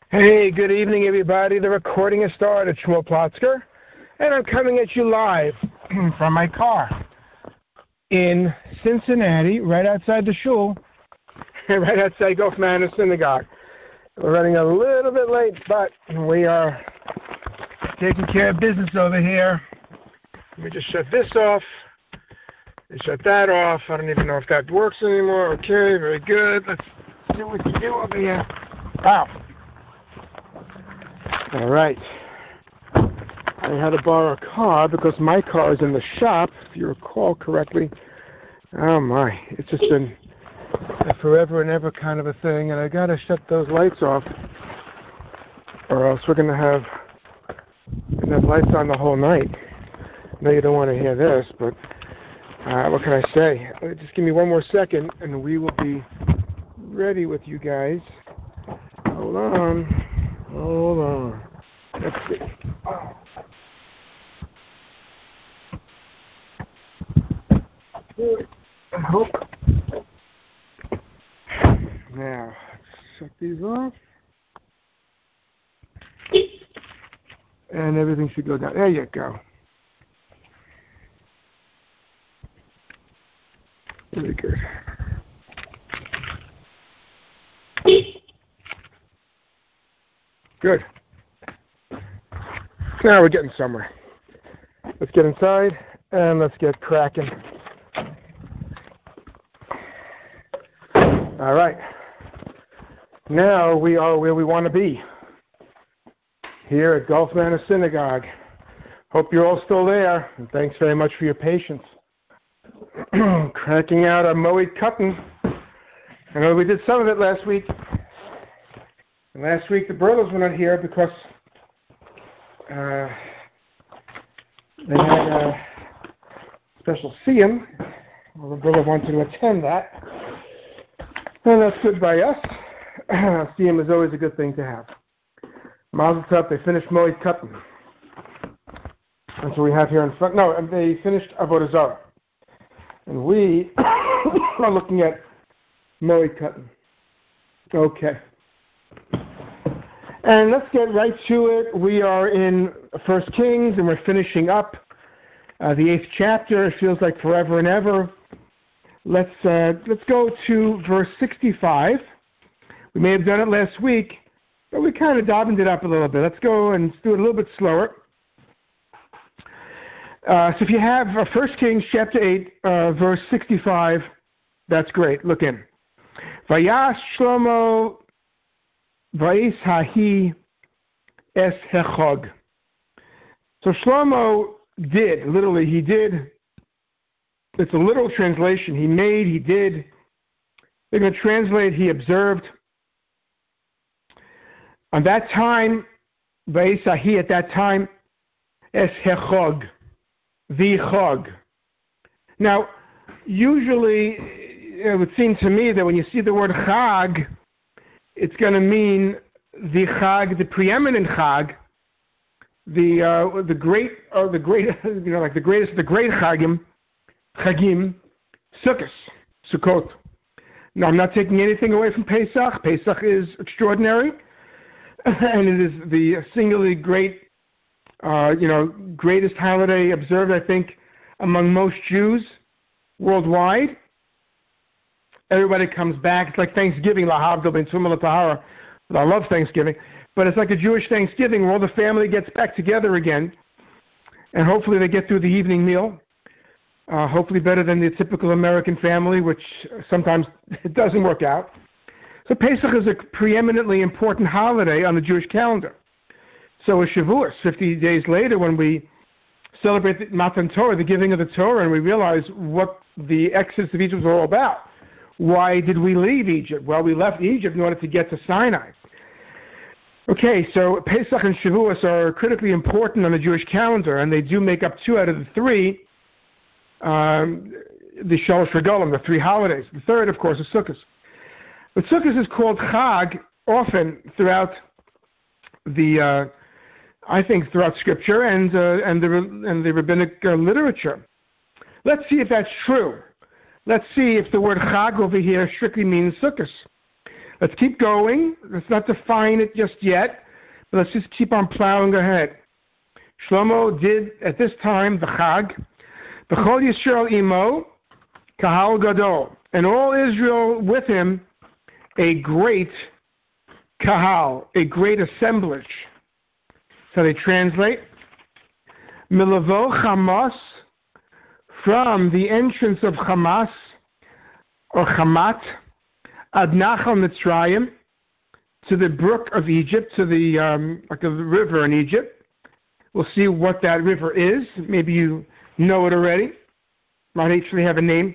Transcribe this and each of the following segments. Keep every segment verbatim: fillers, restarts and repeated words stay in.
Hey, good evening, everybody. The recording has started. Shmuel Plotzker, and I'm coming at you live from my car in Cincinnati, right outside the shul, right outside Gulf Manor Synagogue. We're running a little bit late, but we are taking care of business over here. Let me just shut this off and shut that off. I don't even know if that works anymore. Okay, very good. Let's see what we can do over here. Wow. All right. I had to borrow a car because my car is in the shop, if you recall correctly. Oh my, it's just been a forever and ever kind of a thing, and I got to shut those lights off, or else we're going to have, gonna have lights on the whole night. I know you don't want to hear this, but uh, what can I say? Uh, Just give me one more second, and we will be ready with you guys. Hold on. Hold on. Let's see. Oh. I hope. Now, shut these off. And everything should go down. There you go. Very good. Good. Now we're getting somewhere. Let's get inside and let's get cracking. All right. Now we are where we want to be, here at Gulf Manor Synagogue. Hope you're all still there, and thanks very much for your patience. Cracking out our Moed Katan. I know we did some of it last week. And last week the Burles were not here because uh, they had a special siyum. Well, the Burles wanted to attend that. And that's good by us. Siyum is always a good thing to have. Mazel tov, they finished Moed Katan. That's what we have here in front. No, and they finished Avodah Zarah. And we are looking at Moed Katan. Okay. And let's get right to it. We are in First Kings, and we're finishing up uh, the eighth chapter. It feels like forever and ever. Let's uh, let's go to verse sixty-five. We may have done it last week, but we kind of dobbened it up a little bit. Let's go and do it a little bit slower. Uh, so if you have uh, First Kings chapter eight, uh, verse sixty-five, that's great. Look in. Vayas Shlomo Vayis Hahi Es Hechog. So Shlomo did, literally he did. It's a literal translation. He made, he did. They're going to translate, he observed. On that time, Vayis Hahi at that time, Es Hechog. The Chog. Now, usually it would seem to me that when you see the word Chag, it's going to mean the Chag, the preeminent Chag, the uh, the great, or the great, you know, like the greatest, the great Chagim, Chagim, Sukkot, Sukkot. Now, I'm not taking anything away from Pesach. Pesach is extraordinary, and it is the singularly great. Uh, you know, greatest holiday observed, I think, among most Jews worldwide. Everybody comes back. It's like Thanksgiving, lahavdil ben tumah l'tahara. I love Thanksgiving, but it's like a Jewish Thanksgiving where all the family gets back together again, and hopefully they get through the evening meal. Uh, hopefully better than the typical American family, which sometimes it doesn't work out. So Pesach is a preeminently important holiday on the Jewish calendar. So is Shavuos, fifty days later, when we celebrate the Matan Torah, the giving of the Torah, and we realize what the exodus of Egypt was all about. Why did we leave Egypt? Well, we left Egypt in order to get to Sinai. Okay, so Pesach and Shavuos are critically important on the Jewish calendar, and they do make up two out of the three, um, the Shalosh Regalim, the three holidays. The third, of course, is Sukkot. But Sukkot is called Chag often throughout the uh, I think throughout Scripture and uh, and the and the rabbinic uh, literature. Let's see if that's true. Let's see if the word Chag over here strictly means Sukkot. Let's keep going. Let's not define it just yet, but let's just keep on plowing ahead. Shlomo did, at this time, the Chag, B'chol Yisrael imo, Kahal Gadol, and all Israel with him, a great Kahal, a great assemblage. So they translate, Milavo Hamas, from the entrance of Hamas, or Hamat, Ad Nachal Mitzrayim, to the brook of Egypt, to the um, like a river in Egypt. We'll see what that river is. Maybe you know it already. Might actually have a name.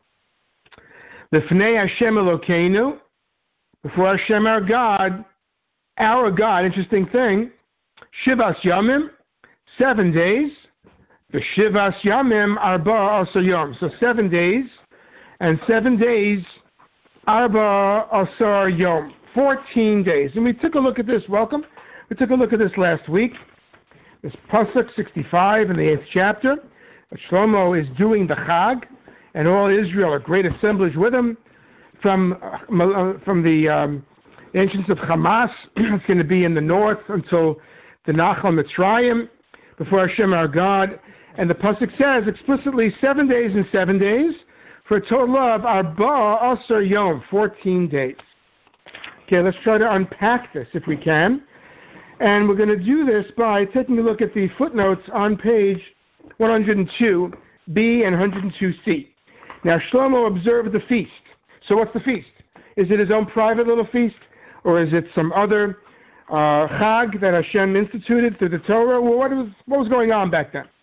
L'fnei Hashem Elokeinu, before Hashem our God, our God. Interesting thing. Shivas Yamim, seven days. The Shivas Yamim Arba Asar Yom. So seven days, and seven days Arba Asar Yom. Fourteen days. And we took a look at this. Welcome. We took a look at this last week. This Pasuk sixty-five in the eighth chapter. Shlomo is doing the Chag, and all Israel, a great assemblage with him, from uh, from the um, entrance of Hamas. It's going to be in the north until the Nachal Mitzrayim, before Hashem our God. And the Pasuk says explicitly seven days and seven days, for a total of Arba Asar Yom, fourteen days. Okay, let's try to unpack this if we can. And we're going to do this by taking a look at the footnotes on page one hundred two B and one hundred two C. Now, Shlomo observed the feast. So what's the feast? Is it his own private little feast? Or is it some other uh, Chag that Hashem instituted through the Torah? Well, what was, what was going on back then?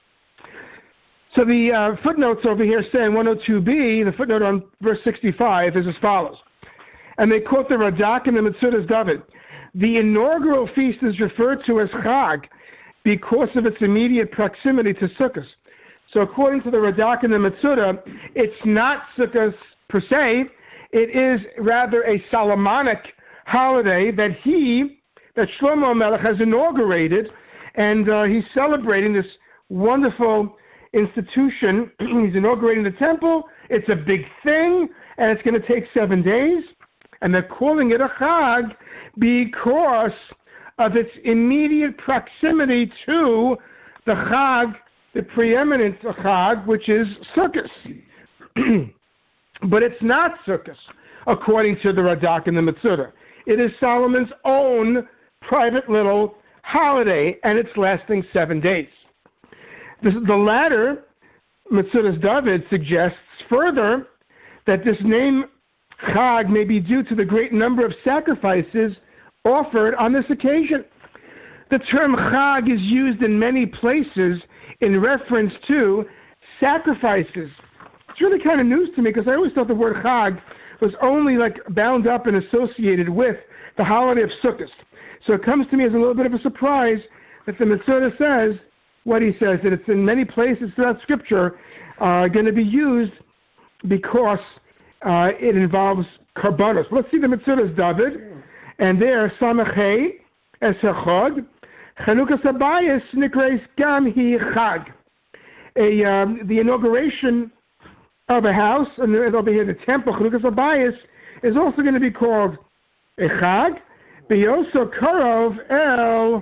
So the uh, footnotes over here say in one oh two B, the footnote on verse sixty-five is as follows. And they quote the Radak and the Metzudas David. The inaugural feast is referred to as Chag because of its immediate proximity to Sukkot. So according to the Radak and the Metzudah, it's not Sukkot per se. It is rather a Solomonic holiday that he, that Shlomo Melech has inaugurated, and uh, he's celebrating this wonderful institution. He's inaugurating the temple. It's a big thing, and it's going to take seven days. And they're calling it a Chag because of its immediate proximity to the Chag, the preeminent Chag, which is Sukkot. But it's not Sukkot, according to the Radak and the Metzudah. It is Solomon's own private little holiday, and it's lasting seven days. This, the latter, Metzudas David, suggests further that this name Chag may be due to the great number of sacrifices offered on this occasion. The term Chag is used in many places in reference to sacrifices. It's really kind of news to me because I always thought the word Chag was only like bound up and associated with the holiday of Sukkot. So it comes to me as a little bit of a surprise that the Metzudah says what he says, that it's in many places throughout Scripture uh, going to be used because uh, it involves karbanos. Let's see the Metzudas David, and there Samachei es Chag, Chanukas Habayis Nikreis Gam Hi Chag. A um, the inauguration of a house, and over here the temple Chanukas Habayis is also going to be called a Chag. Beyoso Karov El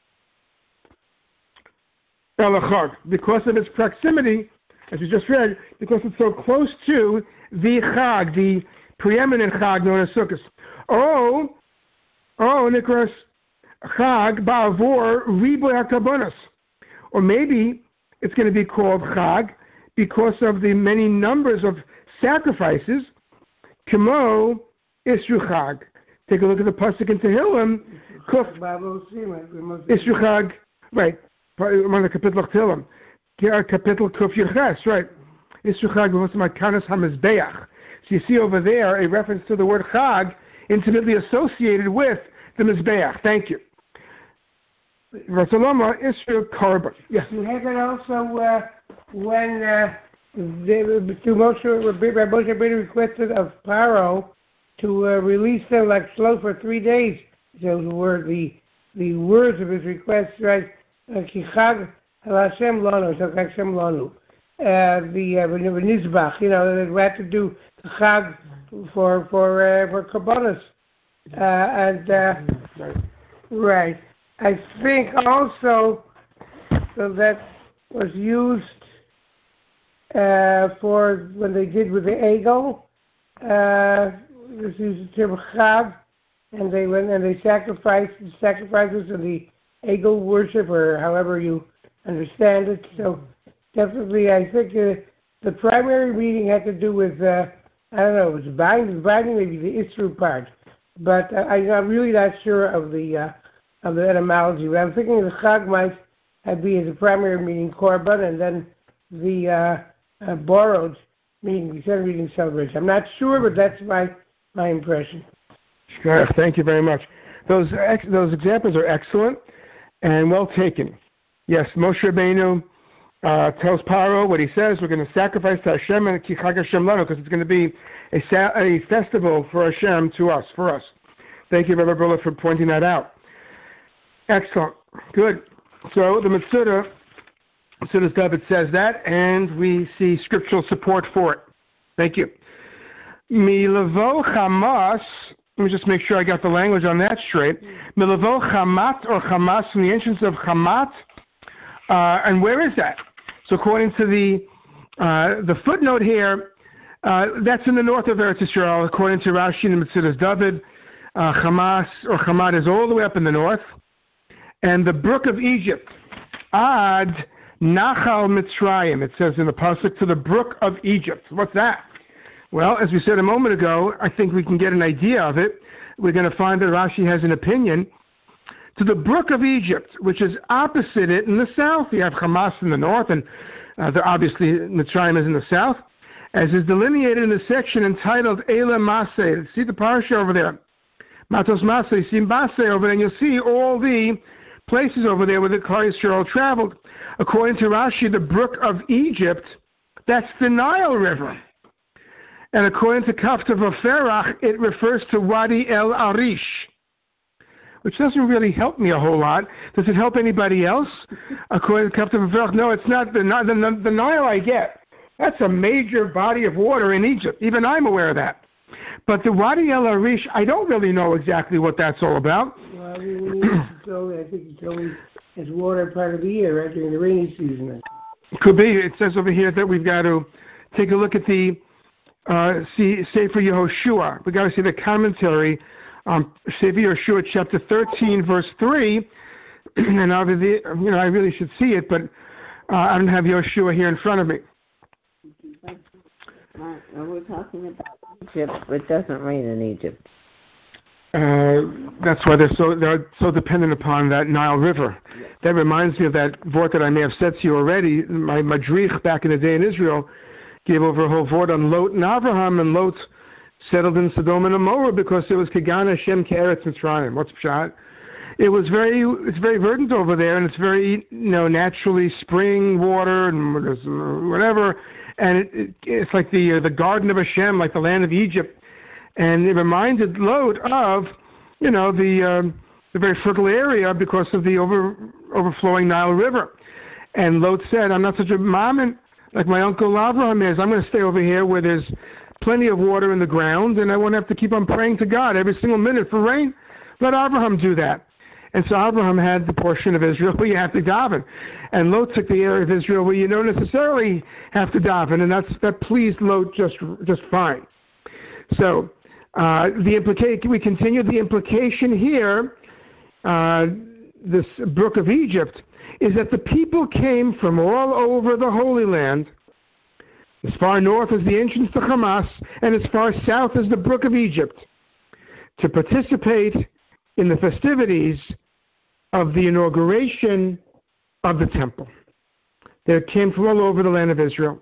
El Chag, because of its proximity, as you just read, because it's so close to the Chag, the preeminent Chag known as Sukkot. Oh, oh, Nikras Chag Ba'avor Riboy HaKarbanos. Or maybe it's going to be called Chag because of the many numbers of sacrifices. Kemo Isru Chag. Take a look at the pasuk in Tehillim. Isru Chag, right? On the kapitel Tehillim, kapitel Kuf Yerches, right? Isru Chag b'mosam hamizbeach. So you see over there a reference to the word Chag, intimately associated with the mizbeach. Thank you. Rasulullah Isru Karban. Yes. You have it also uh, when uh, the to Moshe Moshe requested of Paro to uh, release them like slow for three days. So the word the the words of his request, right? Kichag Hashem Lanu, so Hashem Lanu. The Nizbach, you know, they had to do the Chag for for uh, for Kabbalas. Uh, and uh, right. I think also so that was used uh, for when they did with the Egel. Uh, this is the term Chag, and they went and they sacrificed the sacrifices of the Egel worship, or however you understand it. So definitely, I think uh, the primary meaning had to do with uh, I don't know, it was binding, binding maybe the Isru part, but uh, I, I'm really not sure of the uh, of the etymology. But I'm thinking the Chag might be as a primary meaning korban, and then the uh, uh, borrowed meaning the center reading celebration. I'm not sure, but that's my my impression. Sure. Thank you very much. Those ex- those examples are excellent and well taken. Yes, Moshe Rabbeinu uh, tells Paro what he says. We're going to sacrifice to Hashem and Ki Chag Hashem Lanu, because it's going to be a, sa- a festival for Hashem to us, for us. Thank you, Rabbi Berla, for pointing that out. Excellent. Good. So the Metzudah, Metzudah David says that, and we see scriptural support for it. Thank you. Milavo Hamas. Let me just make sure I got the language on that straight. Milavo Hamat, or Hamas, from the entrance of Hamat. Uh, and where is that? So according to the uh, the footnote here, uh, that's in the north of Eretz Yisrael. According to Rashi and Metzudas David, uh, Hamas or Hamat is all the way up in the north. And the brook of Egypt, Ad Nachal Mitzrayim, it says in the pasuk, to the brook of Egypt. What's that? Well, as we said a moment ago, I think we can get an idea of it. We're going to find that Rashi has an opinion. To the brook of Egypt, which is opposite it in the south. You have Hamas in the north, and uh, the, obviously Mitzrayim is in the south, as is delineated in the section entitled Eila Maseh. See the parsha over there. Matos Maseh, Simbase over there, and you'll see all the places over there where the Klal Yisrael traveled. According to Rashi, the brook of Egypt, that's the Nile River. And according to Kaftav Aferach, it refers to Wadi El Arish, which doesn't really help me a whole lot. Does it help anybody else? According to Kaftav Aferach, no, it's not. The, the, the Nile I get. That's a major body of water in Egypt. Even I'm aware of that. But the Wadi El Arish, I don't really know exactly what that's all about. Well, I mean, it's only, I think it's only as water part of the year, right, during the rainy season. Could be. It says over here that we've got to take a look at the uh, see Sefer Yehoshua. We've got to see the commentary on Sefer Yehoshua, chapter thirteen, verse three. And obviously, you know, I really should see it, but uh, I don't have Yehoshua here in front of me. Well, we're talking about Egypt, but it doesn't rain in Egypt. Uh, that's why they're so they're so dependent upon that Nile River. Yes. That reminds me of that vort that I may have said to you already. My madrich back in the day in Israel gave over a whole vort on Lot and Avraham, and Lot settled in Sodom and Gomorrah because it was Kagan Hashem Ke'eretz Mitzrayim. What's pshat? It was very it's very verdant over there, and it's very you know naturally spring water and whatever. And it, it, it's like the uh, the Garden of Hashem, like the land of Egypt. And it reminded Lot of, you know, the um, the very fertile area because of the over overflowing Nile River. And Lot said, I'm not such a mammon like my uncle Avraham is. I'm going to stay over here where there's plenty of water in the ground, and I won't have to keep on praying to God every single minute for rain. Let Avraham do that. And so Abraham had the portion of Israel where you have to daven. And Lot took the area of Israel where you don't necessarily have to daven, and that's, that pleased Lot just just fine. So uh, the implica- we continue the implication here, uh, this brook of Egypt, is that the people came from all over the Holy Land, as far north as the entrance to Hamas, and as far south as the brook of Egypt, to participate in the festivities of the inauguration of the temple. They came from all over the land of Israel.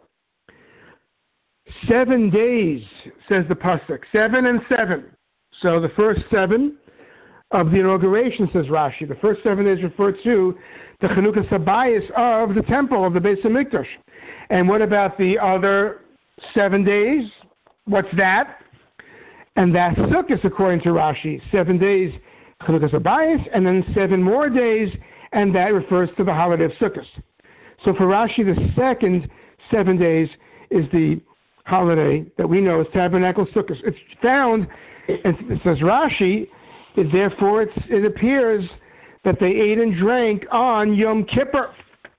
Seven days, says the pasuk, seven and seven. So the first seven of the inauguration, says Rashi, the first seven days refer to the Chanukah Sabayis of the temple, of the Beis HaMikdash. And what about the other seven days? What's that? And that's Sukkot, according to Rashi. Seven days Chanukah Sabayis, and then seven more days, and that refers to the holiday of Sukkot. So for Rashi, the second seven days is the holiday that we know as Tabernacle Sukkot. It's found, and it says Rashi, it, therefore it's, it appears that they ate and drank on Yom Kippur.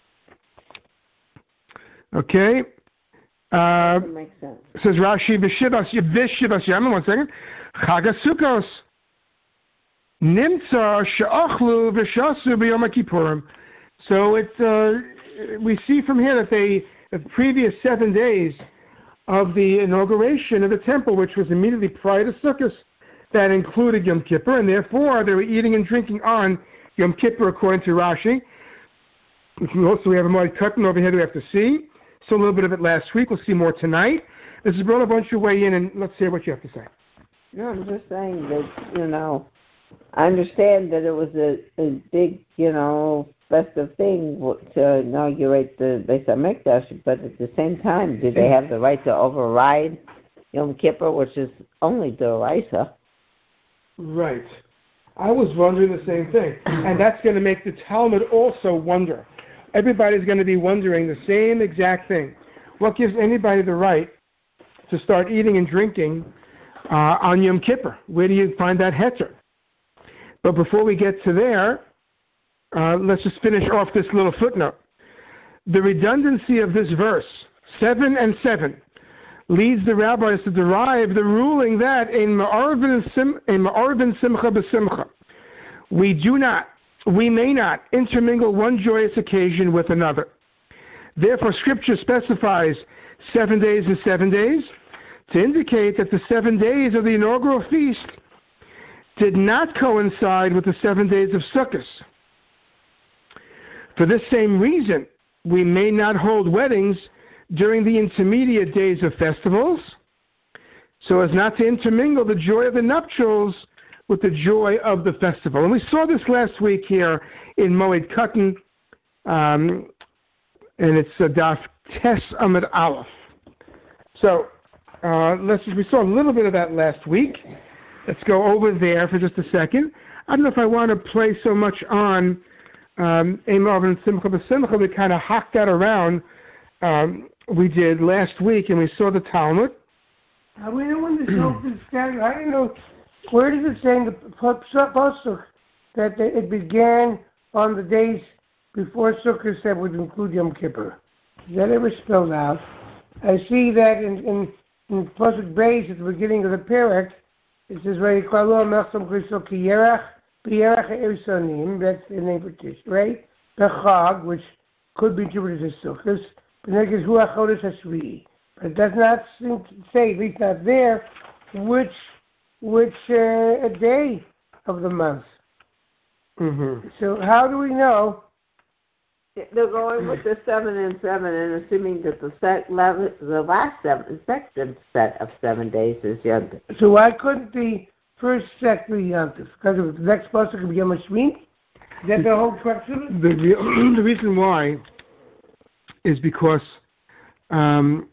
Okay? Uh, That makes sense. Says Rashi, B'shivas B'shivas Yom, one second, Chag HaSukkos, Nimtza She'achlu V'shasu B'Yom HaKippurim. So it, uh, we see from here that they, the previous seven days of the inauguration of the temple, which was immediately prior to Sukkot, that included Yom Kippur, and therefore they were eating and drinking on Yom Kippur, according to Rashi. Also, we have a Moed Katan over here that we have to see. So a little bit of it last week. We'll see more tonight. This is brought a bunch of way in, and let's hear what you have to say. No, I'm just saying that, you know, I understand that it was a, a big, you know, festive thing to inaugurate the Beis HaMikdash, but at the same time, did they have the right to override Yom Kippur, which is only D'oraisa? Right. I was wondering the same thing. And that's going to make the Talmud also wonder. Everybody's going to be wondering the same exact thing. What gives anybody the right to start eating and drinking uh, on Yom Kippur? Where do you find that heter? But before we get to there, uh, let's just finish off this little footnote. The redundancy of this verse, seven and seven, leads the rabbis to derive the ruling that in Ma'arvin Simcha B'Simcha, we do not, we may not intermingle one joyous occasion with another. Therefore, Scripture specifies seven days and seven days to indicate that the seven days of the inaugural feast did not coincide with the seven days of Sukkot. For this same reason, we may not hold weddings during the intermediate days of festivals, so as not to intermingle the joy of the nuptials with the joy of the festival. And we saw this last week here in Moed Katan, um, and it's uh, Daf Tes Amud Aleph. So uh, let's just, we saw a little bit of that last week. Let's go over there for just a second. I don't know if I want to play so much on um, Eimov and Simcha B'Simcha. We kind of hocked that around. Um, we did last week, and we saw the Talmud. How do we know when the Sukkot started? I don't know. Where does it say in the Pasuk that it began on the days before Sukkot that would include Yom Kippur? Is that ever spelled out? I see that in in, in Pasuk Beis at the beginning of the Perek. It says, "Vayikalo Melcham Kristo Ki Yerach B'Yerach Erisonim." That's the name for Tishrei. Bechag, which could be interpreted as Sukkot. B'Negez Hu HaChodesh HaShvi'i. But it does not seem to say, at least not there, which which uh, a day of the month. Mm-hmm. So how do we know? They're going with the seven and seven, and assuming that the set, the last seven, second set of seven days is Yom Tov. So why couldn't the first set be Yom Tov? Because of the next pasuk could be Yom Hashmini? Is that the whole crux of it? The, the, the reason why is because, um,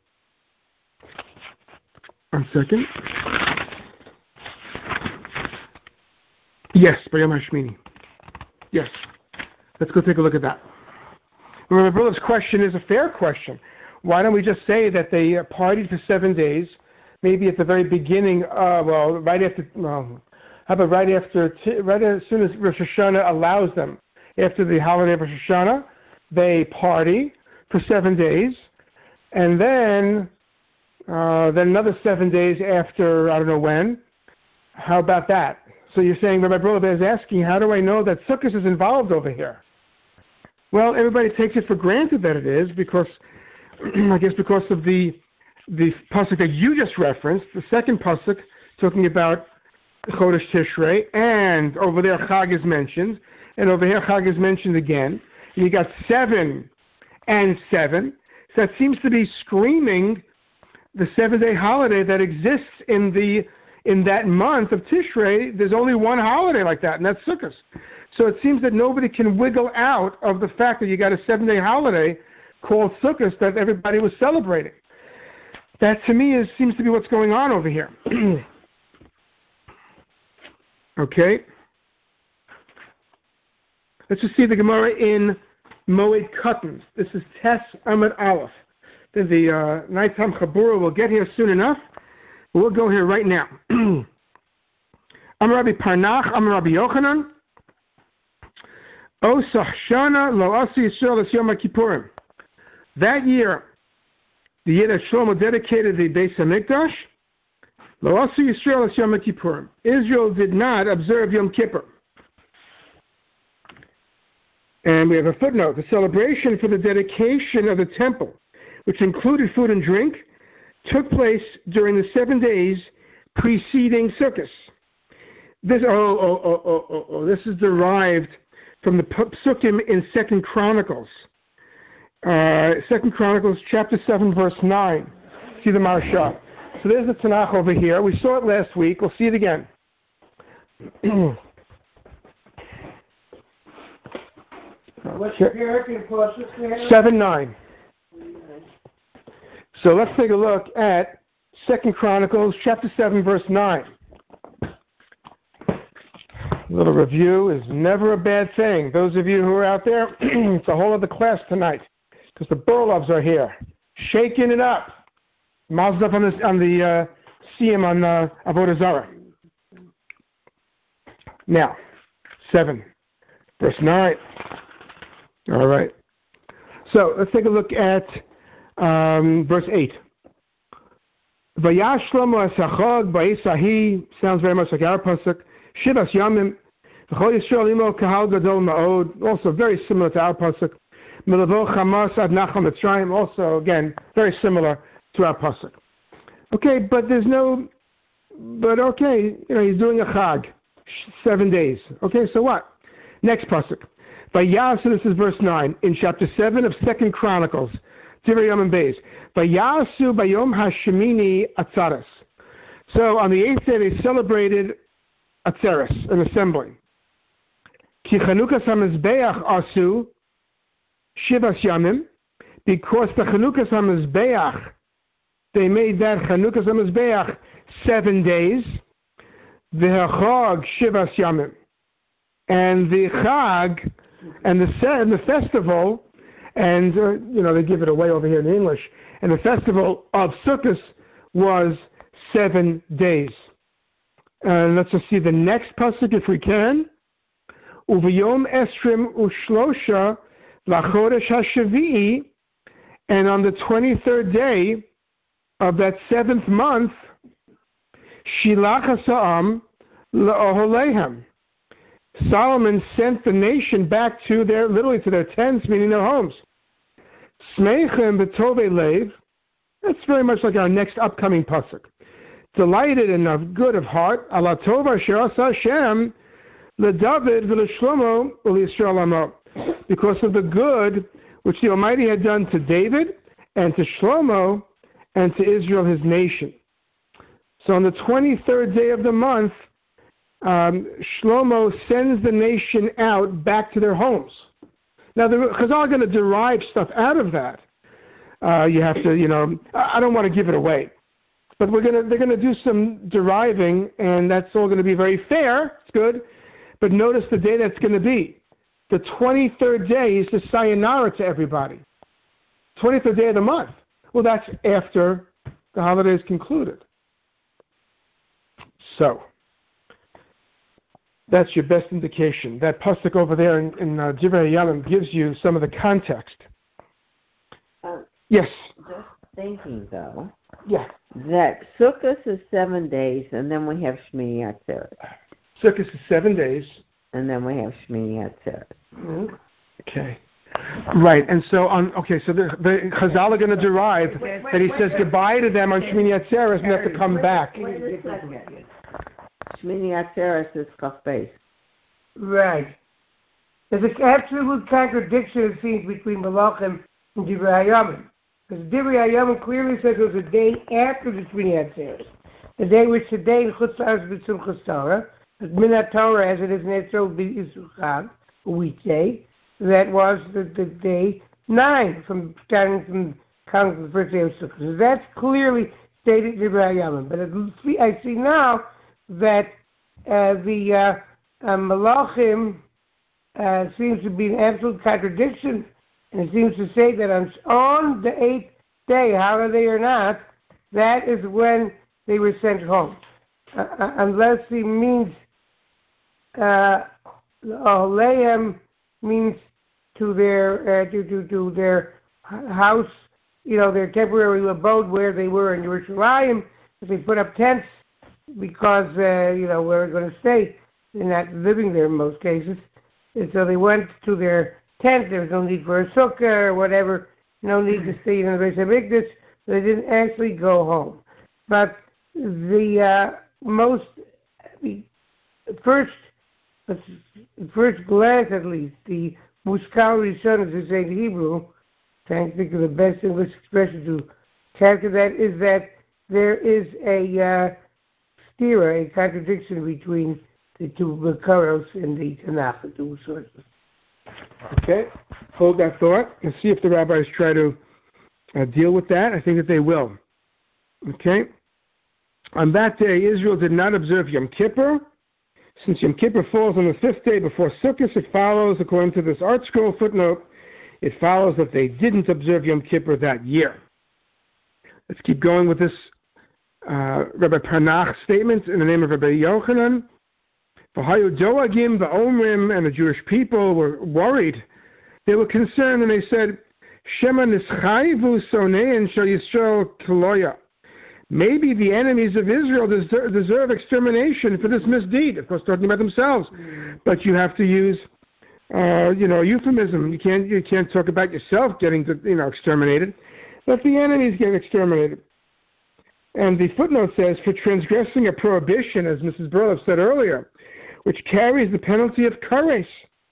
one second. Yes, by Yom Hashmini. Yes. Let's go take a look at that. Remember, Brother's question is a fair question. Why don't we just say that they uh, partied for seven days, maybe at the very beginning, uh, well, right after, well, how about right after, t- right as soon as Rosh Hashanah allows them, after the holiday of Rosh Hashanah, they party for seven days, and then, uh, then another seven days after, I don't know when. How about that? So you're saying, Rabbi Brother is asking, how do I know that Sukkot is involved over here? Well, everybody takes it for granted that it is, because I guess because of the the pasuk that you just referenced, the second pasuk talking about Chodesh Tishrei, and over there Chag is mentioned, and over here Chag is mentioned again. And you got seven and seven. So that seems to be screaming the seven-day holiday that exists in the in that month of Tishrei. There's only one holiday like that, and that's Sukkot. So it seems that nobody can wiggle out of the fact that you got a seven-day holiday called Sukkot that everybody was celebrating. That, to me, is seems to be what's going on over here. Okay. Let's just see the Gemara in Moed Katan. This is Tes Amud Aleph. the, the uh, nighttime Chabura will get here soon enough. We'll go here right now. I'm Rabbi Parnach, I'm Rabbi Yochanan. O Sahshana lo asi Yisrael es Yom HaKippurim. That year, the year that Shlomo dedicated the Beis HaMikdash, lo asi Yisrael es Yom HaKippurim. Israel did not observe Yom Kippur. And we have a footnote. The celebration for the dedication of the temple, which included food and drink, took place during the seven days preceding Sukkot. This, oh, oh, oh, oh, oh, oh, this is derived from the Psukim in Second Chronicles. Uh, Second Chronicles, chapter seven, verse nine. See the Marsha. So there's the Tanakh over here. We saw it last week. We'll see it again. What's the American process there? seven nine. So let's take a look at Second Chronicles, chapter seven, verse nine. A little review is never a bad thing. Those of you who are out there, it's a whole other class tonight because the Burlovs are here, shaking it up. Mazel on the on the uh, Siyam on uh, Avodah Zarah. Now, seven, verse nine. All right. So let's take a look at um, verse eight. Vayash Shlomo Asachog Ba'Isahi, sounds very much like our pasuk. Shivas Yamim V'chol Yisrael Imo Kahal Gadol Ma'od, also very similar to our pasuk. Milavo Chamas Ad Nachal Mitzrayim, also again very similar to our pasuk. Okay, but there's no, but okay, you know he's doing a chag, seven days. Okay, so what? Next pasuk. Vayasu, this is verse nine in chapter seven of Second Chronicles. Divrei Yom Beis. Vayasu Bayom Hashemini Atzaras. So on the eighth day they celebrated Atzeres, an assembly. Ki Chanukas HaMizbeach Asu Shivas Yamim, because the Chanukas HaMizbeach, they made that Chanukas HaMizbeach seven days. The Chag Shivas Yamim, and the Chag and the and the festival, and uh, you know they give it away over here in English. And the festival of Sukkot was seven days. And let's just see the next pasuk if we can. Uvayom esrim ushlosha lachodesh hashavi'i, and on the twenty-third day of that seventh month, shilach hasa'am la'oholehem. Solomon sent the nation back to their, literally to their tents, meaning their homes. Smeichem b'tovei leiv. That's very much like our next upcoming pasuk. Delighted and of good of heart, ala tova asher asa Hashem leDavid v'leShlomo v'leYisrael amo, because of the good which the Almighty had done to David and to Shlomo and to Israel, his nation. So on the twenty-third day of the month, um, Shlomo sends the nation out back to their homes. Now, the Chazal are going to derive stuff out of that. Uh, you have to, you know, I don't want to give it away, but we're going to, they're going to do some deriving, and that's all going to be very fair. It's good, but notice the day that's going to be. The twenty-third day is the sayonara to everybody. twenty-third day of the month. Well, that's after the holiday is concluded. So, that's your best indication. That pasuk over there in, in uh, Divrei Yamim gives you some of the context. Uh, yes? Just thinking, though, yeah. that Sukkot is seven days, and then we have Shmini Atzeres. Sukkot is seven days. And then we have Shmini Atzeres. Mm-hmm. Okay. Right, and so on. Okay, so the, the Chazal are going to derive wait, wait, that he wait, says wait, goodbye to them on Shmini Atzeres and they have to come wait, back. Wait a second. Shmini Atzeres is Kaf Beis. Right. There's an absolute contradiction, it seems, between Malachim and Divrei Yamim. Because Divrei Yamim clearly says it was a day after the Shmini Atzeres. The day which today in Chutz La'aretz B'Simchas Torah, as Minat Torah as it is in Israel B'Yisroel, a weekday, that was the, the day nine, from starting from counting from the first day of Sukkot. So that's clearly stated in Divrei Yamim. But I see now that uh, the uh, uh, Malachim uh, seems to be an absolute contradiction, and it seems to say that on, on the eighth stay, holiday or not, that is when they were sent home. Uh, unless he means, uh, Oleim means to their, uh, to, to, to their house, you know, their temporary abode where they were in Yerushalayim. If they put up tents because, uh, you know, where they're going to stay, they're not living there in most cases. And so they went to their tent. There was no need for a sukkah or whatever, no need to stay in the Beis Hamikdash. So they didn't actually go home. But the uh, most, the first, the first glance at least, the Muskal Rishon, as they say in Hebrew, trying to think of the best English expression to capture that, is that there is a uh, stira, a contradiction between the two Makaros and the Tanakh, the two sources. Okay, hold that thought and see if the rabbis try to uh, deal with that. I think that they will. Okay. On that day, Israel did not observe Yom Kippur. Since Yom Kippur falls on the fifth day before Sukkot, it follows, according to this Art Scroll footnote, it follows that they didn't observe Yom Kippur that year. Let's keep going with this uh, Rabbi Parnach statement in the name of Rabbi Yochanan. V'hayu doagim v'omrim, and the Jewish people were worried. They were concerned, and they said, Shema nischayvu sonein shel Yisrael koloya. Maybe the enemies of Israel deserve, deserve extermination for this misdeed. Of course, talking about themselves, but you have to use, uh, you know, euphemism. You can't you can't talk about yourself getting, you know, exterminated. Let the enemies get exterminated. And the footnote says, for transgressing a prohibition, as Missus Burlev said earlier, which carries the penalty of kares,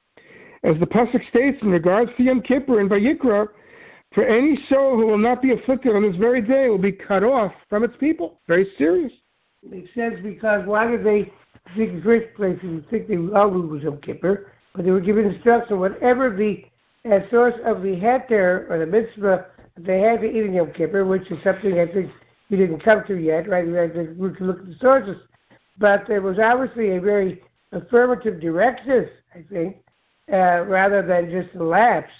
as the pasuk states in regards to Yom Kippur and Vayikra. For any soul who will not be afflicted on this very day will be cut off from its people. Very serious. Makes sense, because why did they think in the first place? You think they all knew it was Yom Kippur, but they were given instruction, whatever the uh, source of the heter or the mitzvah that they had to eat in Yom Kippur, which is something I think you didn't come to yet, right? We had to look at the sources. But there was obviously a very affirmative directive, I think, uh, rather than just a lapse.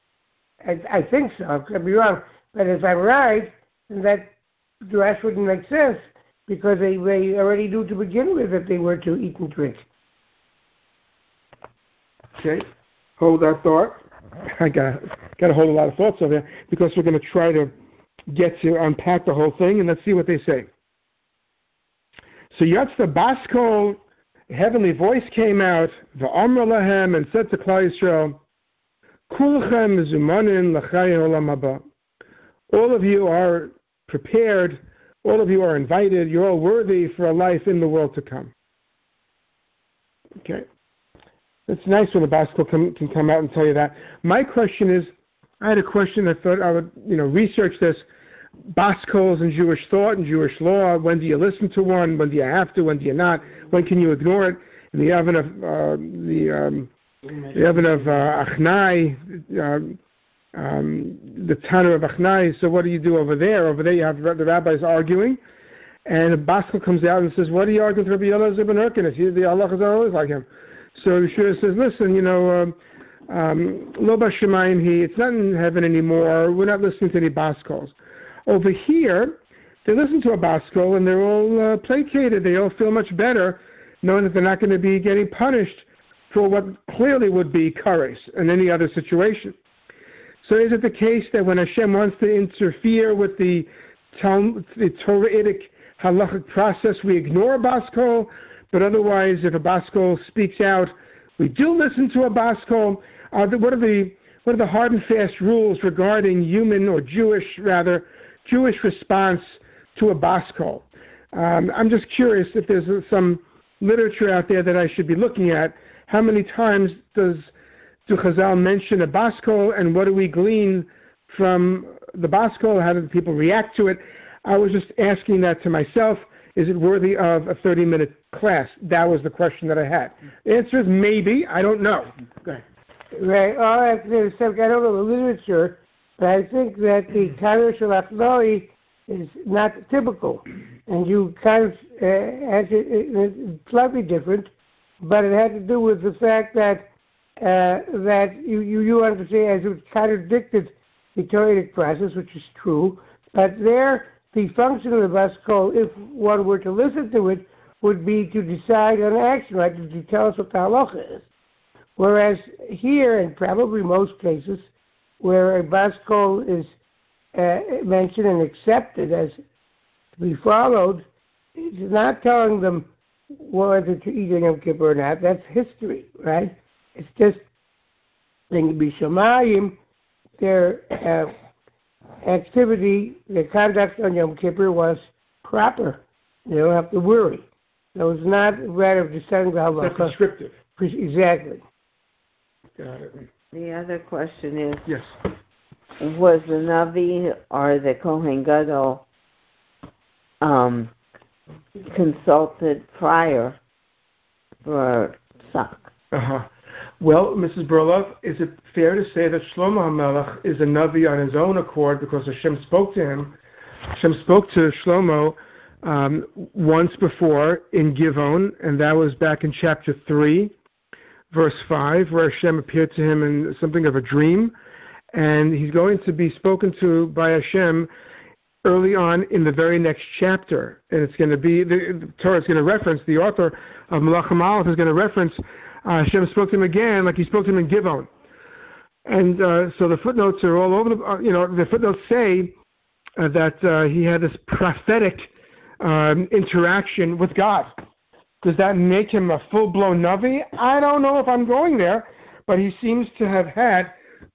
I, I think so. I could be wrong. But if I'm right, then that the rest wouldn't make sense, because they, they already knew to begin with that they were to eat and drink. Okay. Hold that thought. I got got to hold a lot of thoughts over there, because we're going to try to get to unpack the whole thing, and let's see what they say. So Yatzta Baskol, a heavenly voice came out, V'amr lahem, and said to Klal Yisrael, Kulchem zumanin l'chai olam haba. All of you are prepared, all of you are invited, you're all worthy for a life in the world to come. Okay. It's nice when the Baskol can, can come out and tell you that. My question is, I had a question, I thought I would, you know, research this. Baskols and Jewish thought and Jewish law, when do you listen to one, when do you have to, when do you not, when can you ignore it? In the oven of, uh, the, um, the oven of uh, Achnai, um, um, the Tanur of Achnai, so what do you do over there? Over there you have the rabbis arguing, and a Baskol comes out and says, what are you arguing with Rabbi Elazar ben Urkenes? The halachas are always like him. So the Shura says, listen, you know, um, um, Lo Bashemayim he, it's not in heaven anymore, we're not listening to any Baskols. Over here, they listen to a Baskol and they're all uh, placated, they all feel much better, knowing that they're not going to be getting punished for what clearly would be kares in any other situation. So is it the case that when Hashem wants to interfere with the, Talmud, the Toraitic halachic process, we ignore a Baskol, but otherwise if a Baskol speaks out, we do listen to a Baskol? Uh, what are the what are the hard and fast rules regarding human, or Jewish rather, Jewish response to a Baskol? Um, I'm just curious if there's some literature out there that I should be looking at. How many times does do Chazal mention a Baskol, and what do we glean from the Baskol? How do the people react to it? I was just asking that to myself. Is it worthy of a thirty-minute class? That was the question that I had. The answer is maybe. I don't know. Go ahead. Right. All I have to say is, I don't know the literature, but I think that the Tanur Shel Achnai is not typical. And you kind of, uh, had to, it's slightly different, but it had to do with the fact that uh, that you, you, you understand, as it contradicted the Toraitic process, which is true, But there, the function of the bas kol, if one were to listen to it, would be to decide on action, right? To tell us what the halacha is. Whereas here, and probably most cases, where a bas kol is uh, mentioned and accepted as to be followed, it's not telling them whether to eat on Yom Kippur or not. That's history, right? It's just in Bishamayim, their uh, activity, their conduct on Yom Kippur was proper. They don't have to worry. So it's not a matter of deciding the halacha. That's prescriptive. Exactly. Got it. The other question is, Yes. was the Navi or the Kohen Gadol um, consulted prior for Tzak? Uh-huh. Well, Missus Berlov, is it fair to say that Shlomo HaMelech is a Navi on his own accord because Hashem spoke to him? Hashem spoke to Shlomo um, once before in Givon, and that was back in chapter three, verse five, where Hashem appeared to him in something of a dream, and he's going to be spoken to by Hashem early on in the very next chapter, and it's going to be, the, the Torah is going to reference, the author of Melachim Aleph is going to reference uh, Hashem spoke to him again like he spoke to him in Givon. And uh, so the footnotes are all over the, uh, you know, the footnotes say uh, that uh, he had this prophetic um, interaction with God. Does that make him a full-blown Navi? I don't know if I'm going there, but he seems to have had,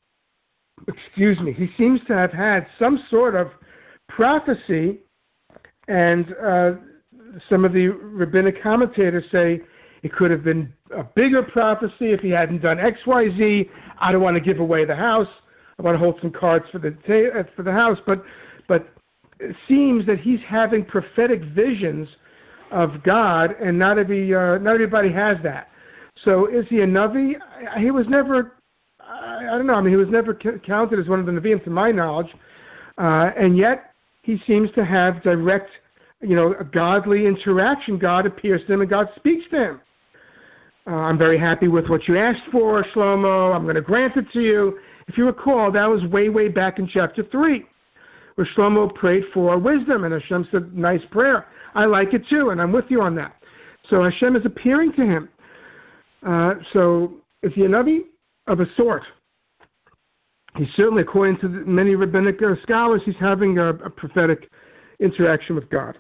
excuse me, he seems to have had some sort of prophecy, and uh, some of the rabbinic commentators say it could have been a bigger prophecy if he hadn't done X, Y, Z. I don't want to give away the house. I want to hold some cards for the ta- for the house, but but it seems that he's having prophetic visions of God, and not every uh, not everybody has that. So is he a Navi? He was never. I, I don't know. I mean, he was never c- counted as one of the Nevi'im, to my knowledge, uh, and yet he seems to have direct, you know, a godly interaction. God appears to him, and God speaks to him. Uh, I'm very happy with what you asked for, Shlomo. I'm going to grant it to you. If you recall, that was way, way back in chapter three, where Shlomo prayed for wisdom, and Hashem said, nice prayer. I like it too, and I'm with you on that. So Hashem is appearing to him. Uh, so is he a Navi? Of a sort. He's certainly, according to many rabbinic uh, scholars, he's having a, a prophetic interaction with God.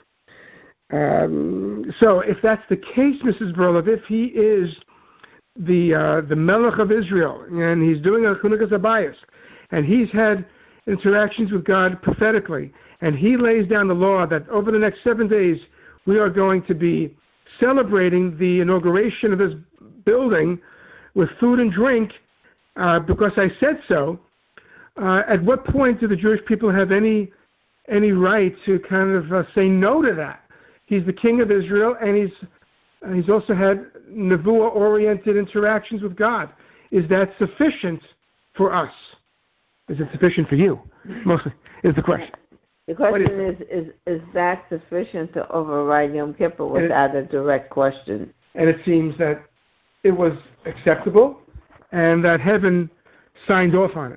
Um, so if that's the case, Missus Berlov, if he is the uh, the Melech of Israel, and he's doing a Chunikas Abayis, and he's had interactions with God prophetically, and he lays down the law that over the next seven days we are going to be celebrating the inauguration of this building with food and drink uh, because I said so, uh, at what point do the Jewish people have any any right to kind of uh, say no to that? He's the king of Israel, and he's uh, he's also had Nevuah-oriented interactions with God. Is that sufficient for us? Is it sufficient for you? Mostly is the question. The question is, is, is that sufficient to override Yom Kippur without a direct question? And it seems that it was acceptable, and that heaven signed off on it.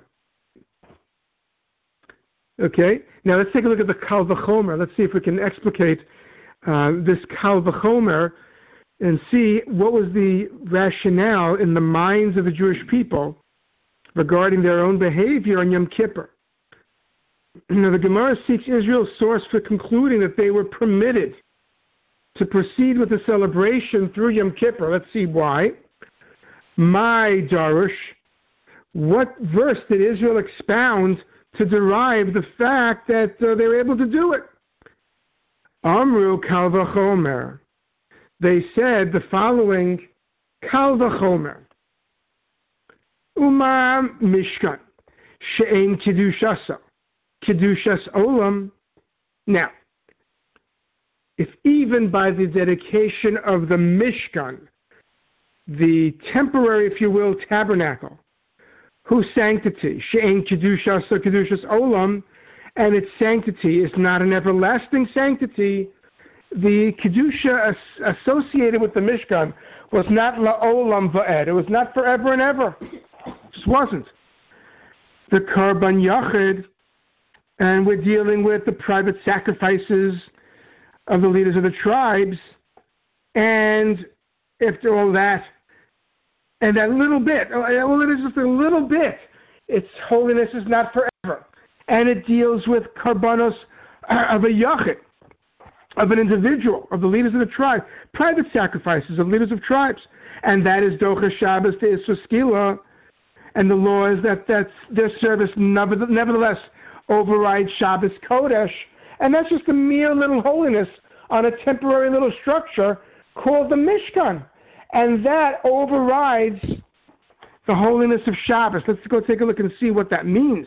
Okay, now let's take a look at the Kal V'chomer. Let's see if we can explicate uh, this Kal V'chomer and see what was the rationale in the minds of the Jewish people regarding their own behavior on Yom Kippur. Now, the Gemara seeks Israel's source for concluding that they were permitted to proceed with the celebration through Yom Kippur. Let's see why. My Darush, what verse did Israel expound to derive the fact that uh, they were able to do it? Amru Kal V'chomer. They said the following, Kal V'chomer. Uma Mishkan, She'en Kiddushasa, Kiddushas Olam. Now, if even by the dedication of the Mishkan, the temporary, if you will, tabernacle, whose sanctity, She'en Kiddushasa, Kiddushas Olam, and its sanctity is not an everlasting sanctity, the Kedusha as- associated with the Mishkan was not la'olam va'ed. It was not forever and ever. It just wasn't. The Karban Yachid and we're dealing with the private sacrifices of the leaders of the tribes, and after all that, and that little bit, well, it is just a little bit, its holiness is not forever, and it deals with karbanos of a yachid, of an individual, of the leaders of the tribe, private sacrifices of leaders of tribes, and that is docha Shabbos to Isra Skila, and the law is that that's, their service nevertheless overrides Shabbos Kodesh, and that's just a mere little holiness on a temporary little structure called the Mishkan, and that overrides the holiness of Shabbos. Let's go take a look and see what that means.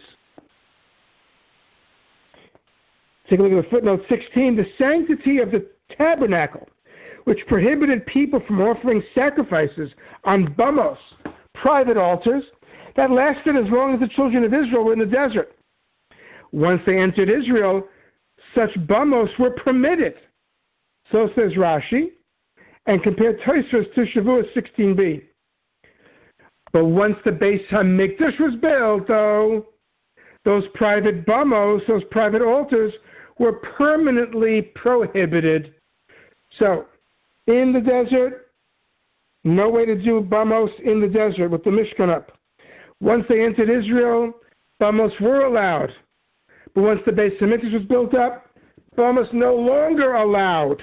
Take a look at the footnote sixteen. The sanctity of the tabernacle, which prohibited people from offering sacrifices on bamos, private altars, that lasted as long as the children of Israel were in the desert. Once they entered Israel, such bamos were permitted. So says Rashi, and compare Tosfos to Shavuot sixteen b. But once the Beis HaMikdash was built, though, those private bamos, those private altars, were permanently prohibited. So, in the desert, no way to do bamos in the desert with the Mishkan up. Once they entered Israel, bamos were allowed. But once the Beis HaMikdash was built up, bamos no longer allowed.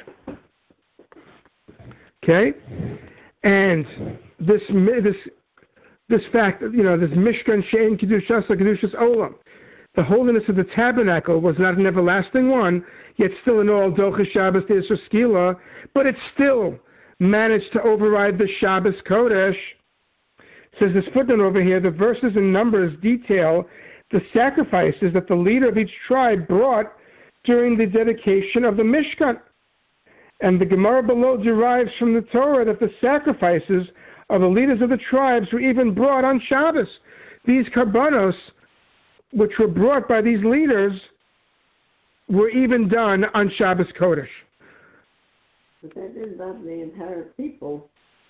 Okay? And this this this fact, you know, this Mishkan Shein Kedushas Kedushas Olam, the holiness of the tabernacle was not an everlasting one, yet still in all Docha Shabbos to Isra Skila, but it still managed to override the Shabbos Kodesh. Says this footnote over here, the verses and numbers detail the sacrifices that the leader of each tribe brought during the dedication of the Mishkan. And the Gemara below derives from the Torah that the sacrifices of the leaders of the tribes were even brought on Shabbos. These karbanos, which were brought by these leaders, were even done on Shabbos Kodesh. But that didn't involve the entire people.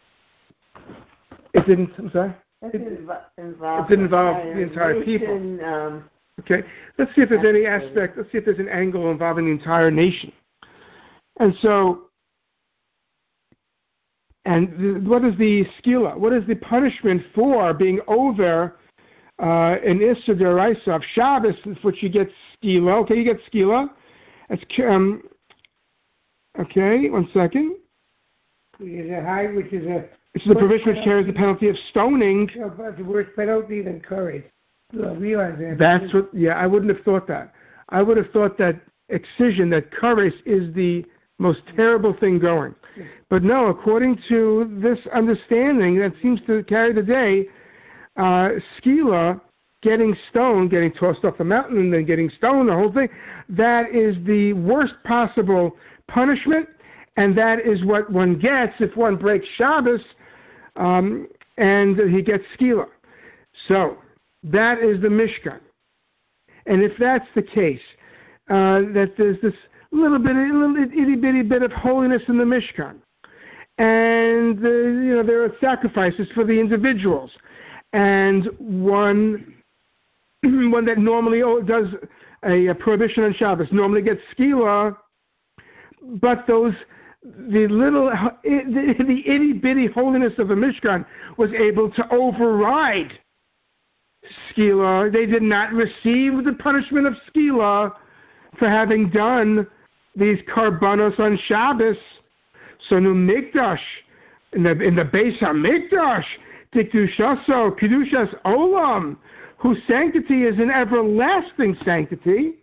It didn't, I'm sorry? That didn't involve, it didn't involve the the entire nation, people. Um, okay, let's see if there's any aspect, let's see if there's an angle involving the entire nation. And so, and the, what is the skila? What is the punishment for being over uh, an Issa D'Oraisa of Shabbos, which you get skila? Okay, you get skila. It's, um, okay, one second. Which is a high, which is a... Which is a provision which carries the penalty of stoning. No, but the worse penalty than curry. You don't realize that. That's what, yeah, I wouldn't have thought that. I would have thought that excision, that kares is the most terrible thing going. But no, according to this understanding that seems to carry the day, uh, skila, getting stoned, getting tossed off the mountain and then getting stoned, the whole thing, that is the worst possible punishment, and that is what one gets if one breaks Shabbos, um, and he gets skila. So, that is the Mishkan. And if that's the case, uh, that there's this little bit, a little itty bitty bit of holiness in the Mishkan, and uh, you know there are sacrifices for the individuals, and one one that normally does a, a prohibition on Shabbos normally gets skila, but those the little the, the itty bitty holiness of the Mishkan was able to override skila. They did not receive the punishment of skila for having done these karbanos on Shabbos. So no mikdash, in the in the Beis HaMikdash, tikdushaso kedushas olam, whose sanctity is an everlasting sanctity.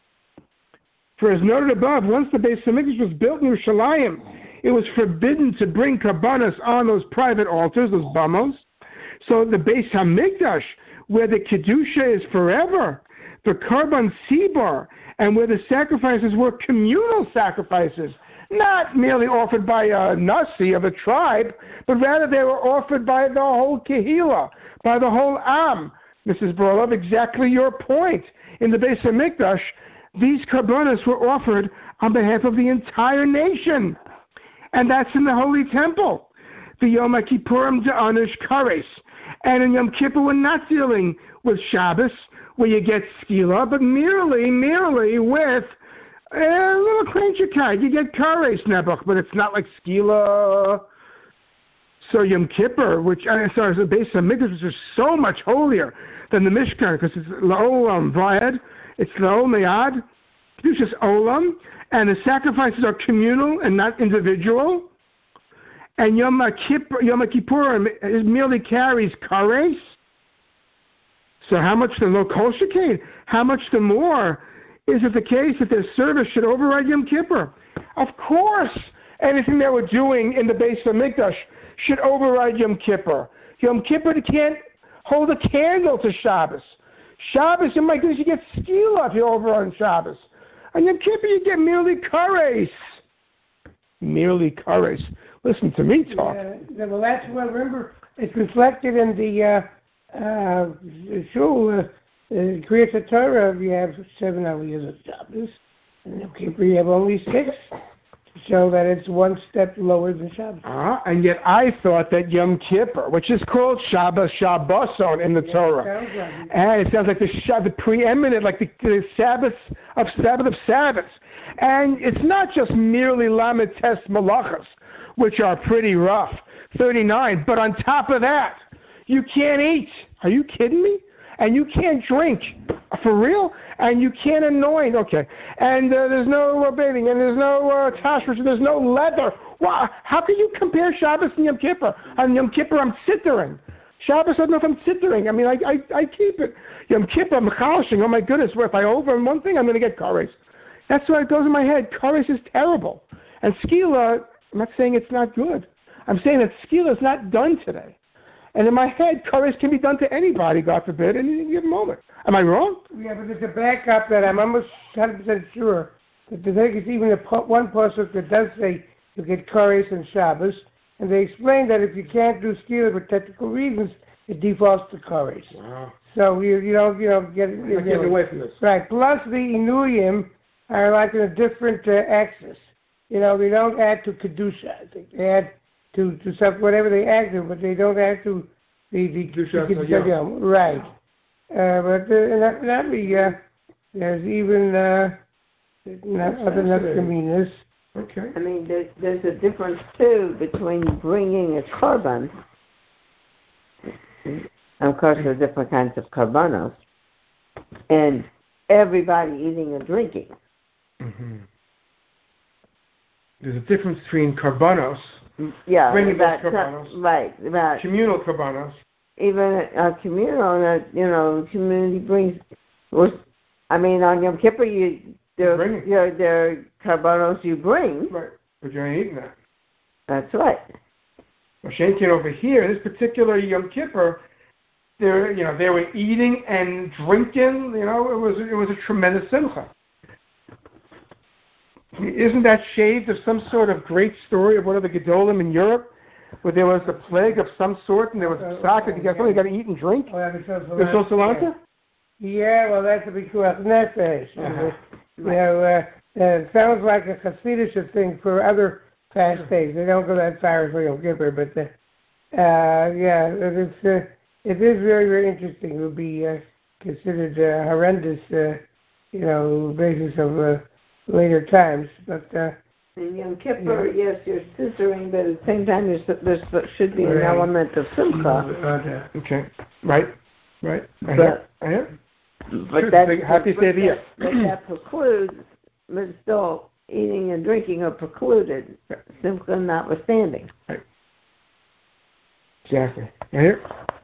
For as noted above, once the Beis HaMikdash was built in Yerushalayim, it was forbidden to bring karbanos on those private altars, those bamos. So the Beis HaMikdash, where the kedusha is forever, the karban sibar, and where the sacrifices were communal sacrifices, not merely offered by a nasi of a tribe, but rather they were offered by the whole kehila, by the whole am. Missus Brolov, exactly your point. In the Beis HaMikdash, these karbanos were offered on behalf of the entire nation. And that's in the Holy Temple. the Yom Kippurim de'anish kares. And in Yom Kippur, we're not dealing with Shabbos, where you get skila, but merely, merely with a little krenchikite. You get kares nebuch, but it's not like skila. So Yom Kippur, which uh, sorry, the base of Mikdash, which is so much holier than the Mishkan, because it's la'olam vayed, it's la'ol meyad, it's just olam, and the sacrifices are communal and not individual. And Yom Kippur, Yom Kippurim merely carries kares. So how much the lo kol shekain? How much the more is it the case that their service should override Yom Kippur? Of course, anything that we're doing in the base of Mikdash should override Yom Kippur. Yom Kippur can't hold a candle to Shabbos. Shabbos, oh my goodness, you get skila if you override Shabbos. On Yom Kippur, you get merely kares. Merely kares. Listen to me talk. Uh, well, that's what, remember, it's reflected in the uh, uh, shul, uh, uh, Kriyat Torah, you have seven aliyahs of Shabbos, and Yom Kippur you have only six, to show that it's one step lower than Shabbos. Uh, and yet I thought that Yom Kippur, which is called Shabbos, Shabboson in the yeah, Torah, it like it. and it sounds like the, the preeminent, like the, the Sabbath of Sabbath of Sabbaths. And it's not just merely Lamed Tes Malachas, which are pretty rough, thirty-nine. But on top of that, you can't eat. Are you kidding me? And you can't drink. For real? And you can't anoint. Okay. And uh, there's no uh, bathing, and there's no uh, tashmish, there's no leather. Wow. How can you compare Shabbos and Yom Kippur? On Yom Kippur, I'm sittering. Shabbos, I don't know if I'm sittering. I mean, I I, I keep it. Yom Kippur, I'm chalshing. Oh, my goodness. Well, if I over in one thing, I'm going to get kares. That's why it goes in my head. Kares is terrible. And skila, I'm not saying it's not good. I'm saying that skila is not done today. And in my head, kares can be done to anybody, God forbid, in any given moment. Am I wrong? Yeah, but there's a backup that I'm almost one hundred percent sure that there is even a po- one pasuk that does say you get kares and Shabbos, and they explain that if you can't do skila for technical reasons, it defaults to kares. Wow. So you you don't you don't get You're getting away from this. Right. Plus the inuyim are like in a different uh, axis. You know, they don't add to kedusha. I think they add to to some, whatever they add to, but they don't add to the the kedusha. the, kedusha Yeah. Right. Uh, but uh, not not the uh, there's even uh, not, other nafkaminas. Okay. I mean, there's, there's a difference, too, between bringing a korban, and of course there are different kinds of korbanos, and everybody eating and drinking. Mm-hmm. There's a difference between karbanos, yeah, bringing about, those karbanos, right, about communal karbanos. Even a communal, that you know, community brings. Was, I mean, on Yom Kippur, you there, there, there are karbanos you bring. Right, but you ain't eating that. That's right. Well, Shenkin over here, this particular Yom Kippur, they you know they were eating and drinking. You know, it was it was a tremendous simcha. Isn't that shaved of some sort of great story of one of the Gedolim in Europe, where there was a plague of some sort and there was a sock that you got, you got to eat and drink? Oh, yeah, the Sosalanta? Yeah, well, that's a Bikuach Nefesh. Uh-huh. You know, uh, uh, it sounds like a Hasidic thing for other fast days. They don't go that far for Yom Kippur, but uh, uh, yeah, it's uh, it is very very interesting. It would be uh, considered uh, horrendous, uh, you know, basis of uh, later times, but. Uh, In Yom Kippur, yeah. yes, you're scissoring, but at the same time, there's, there's, there should be an right. element of simcha. Okay, right, right. I But, hear, I hear. But Sure, that, they have to say the but that precludes, but still, eating and drinking are precluded, simcha notwithstanding. Right. Exactly. I hear.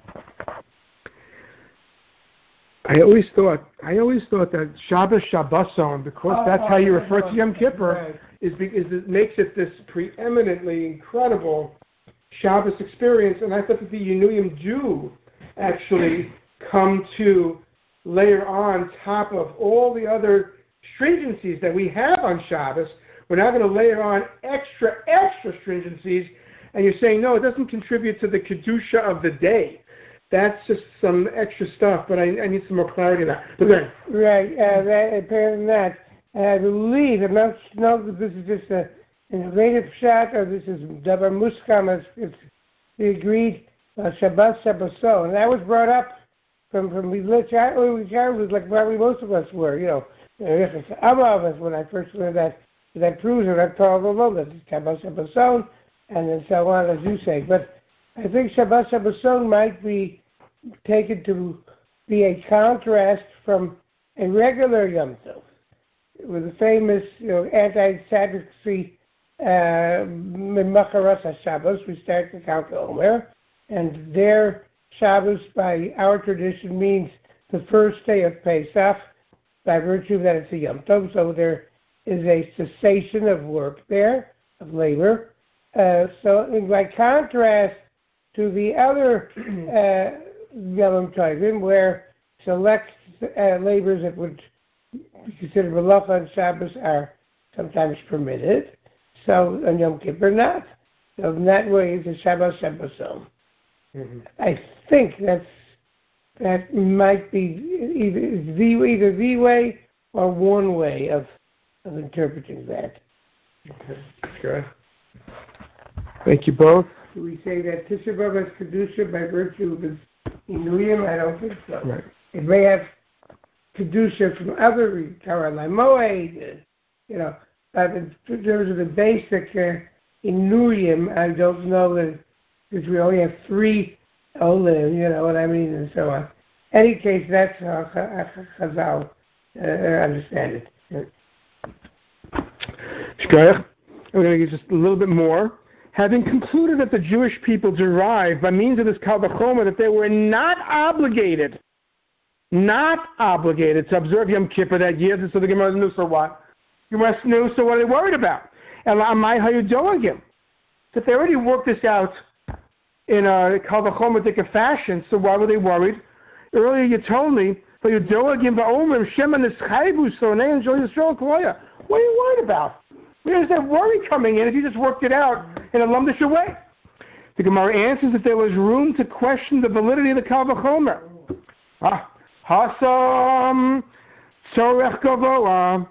I always thought, I always thought that Shabbos Shabboson, because oh, that's oh, how you oh, refer oh, to Yom Kippur, right. is, is it makes it this preeminently incredible Shabbos experience. And I thought that the Yinuyim do actually come to layer on top of all the other stringencies that we have on Shabbos. We're now going to layer on extra, extra stringencies. And you're saying, no, it doesn't contribute to the Kedusha of the day. That's just some extra stuff, but I, I need some more clarity on that. But then, right, uh, that, apparently that, and I believe, I'm not know that this is just a innovative shot or this is Dabar Muskam, it's, it's we agreed uh, Shabbat Shabboson, and that was brought up from from we lived childhood, like probably most of us were, you know. I'm of us when I first learned that that proves it. I told them that it's Shabbat Shabboson, and then so on, as you say. But I think Shabbat Shabboson might be taken to be a contrast from a regular Yom Tov, with the famous, you know, anti-Sadducee Macharas HaShabbos. We start to count the Omer, and their Shabbos, by our tradition, means the first day of Pesach, by virtue of that it's a Yom Tov, so there is a cessation of work there, of labor. Uh, so by contrast to the other uh, Yom Tovim, where select uh, labors that would be considered Malacha and Shabbos are sometimes permitted, so on Yom Kippur not. So in that way, it's a Shabbat Shabboson. Mm-hmm. I think that's that might be either the either the way or one way of of interpreting that. Okay, good. Thank you both. Do we say that Tisha B'Av has Kedusha by virtue of its Inuyim? I don't think so. Right. It may have Kedusha from other Torah Moed, you know, but in terms of the basic uh, Inuyim, I don't know that, because we only have three Olim, you know what I mean, and so on. In any case, that's how Chazal uh, understand it. Shkoyach. We're going to get just a little bit more. Having concluded that the Jewish people derived by means of this Kal V'chomer that they were not obligated, not obligated to observe Yom Kippur that year, so the Gemara knew, so what? Gemara knew, so what are they worried about? Elamai Hayudogim. If they already worked this out in a Kal V'chomer fashion, so why were they worried? Earlier you told me, Hayudogim V'omer Shema Nischaybu Sonei and Joy Yisrael Kloya. What are you worried about? Where's that worry coming in if you just worked it out in a lumdish way? The Gemara answers that there was room to question the validity of the Kal V'chomer. Ah, Hasam Tzorech Gavoa.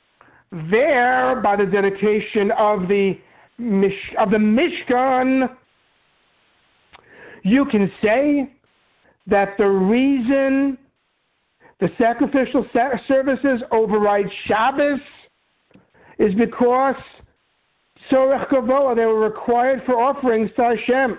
There, by the dedication of the Mish, of the Mishkan, you can say that the reason the sacrificial services override Shabbos is because Tzorech Gavoa, they were required for offerings to Hashem.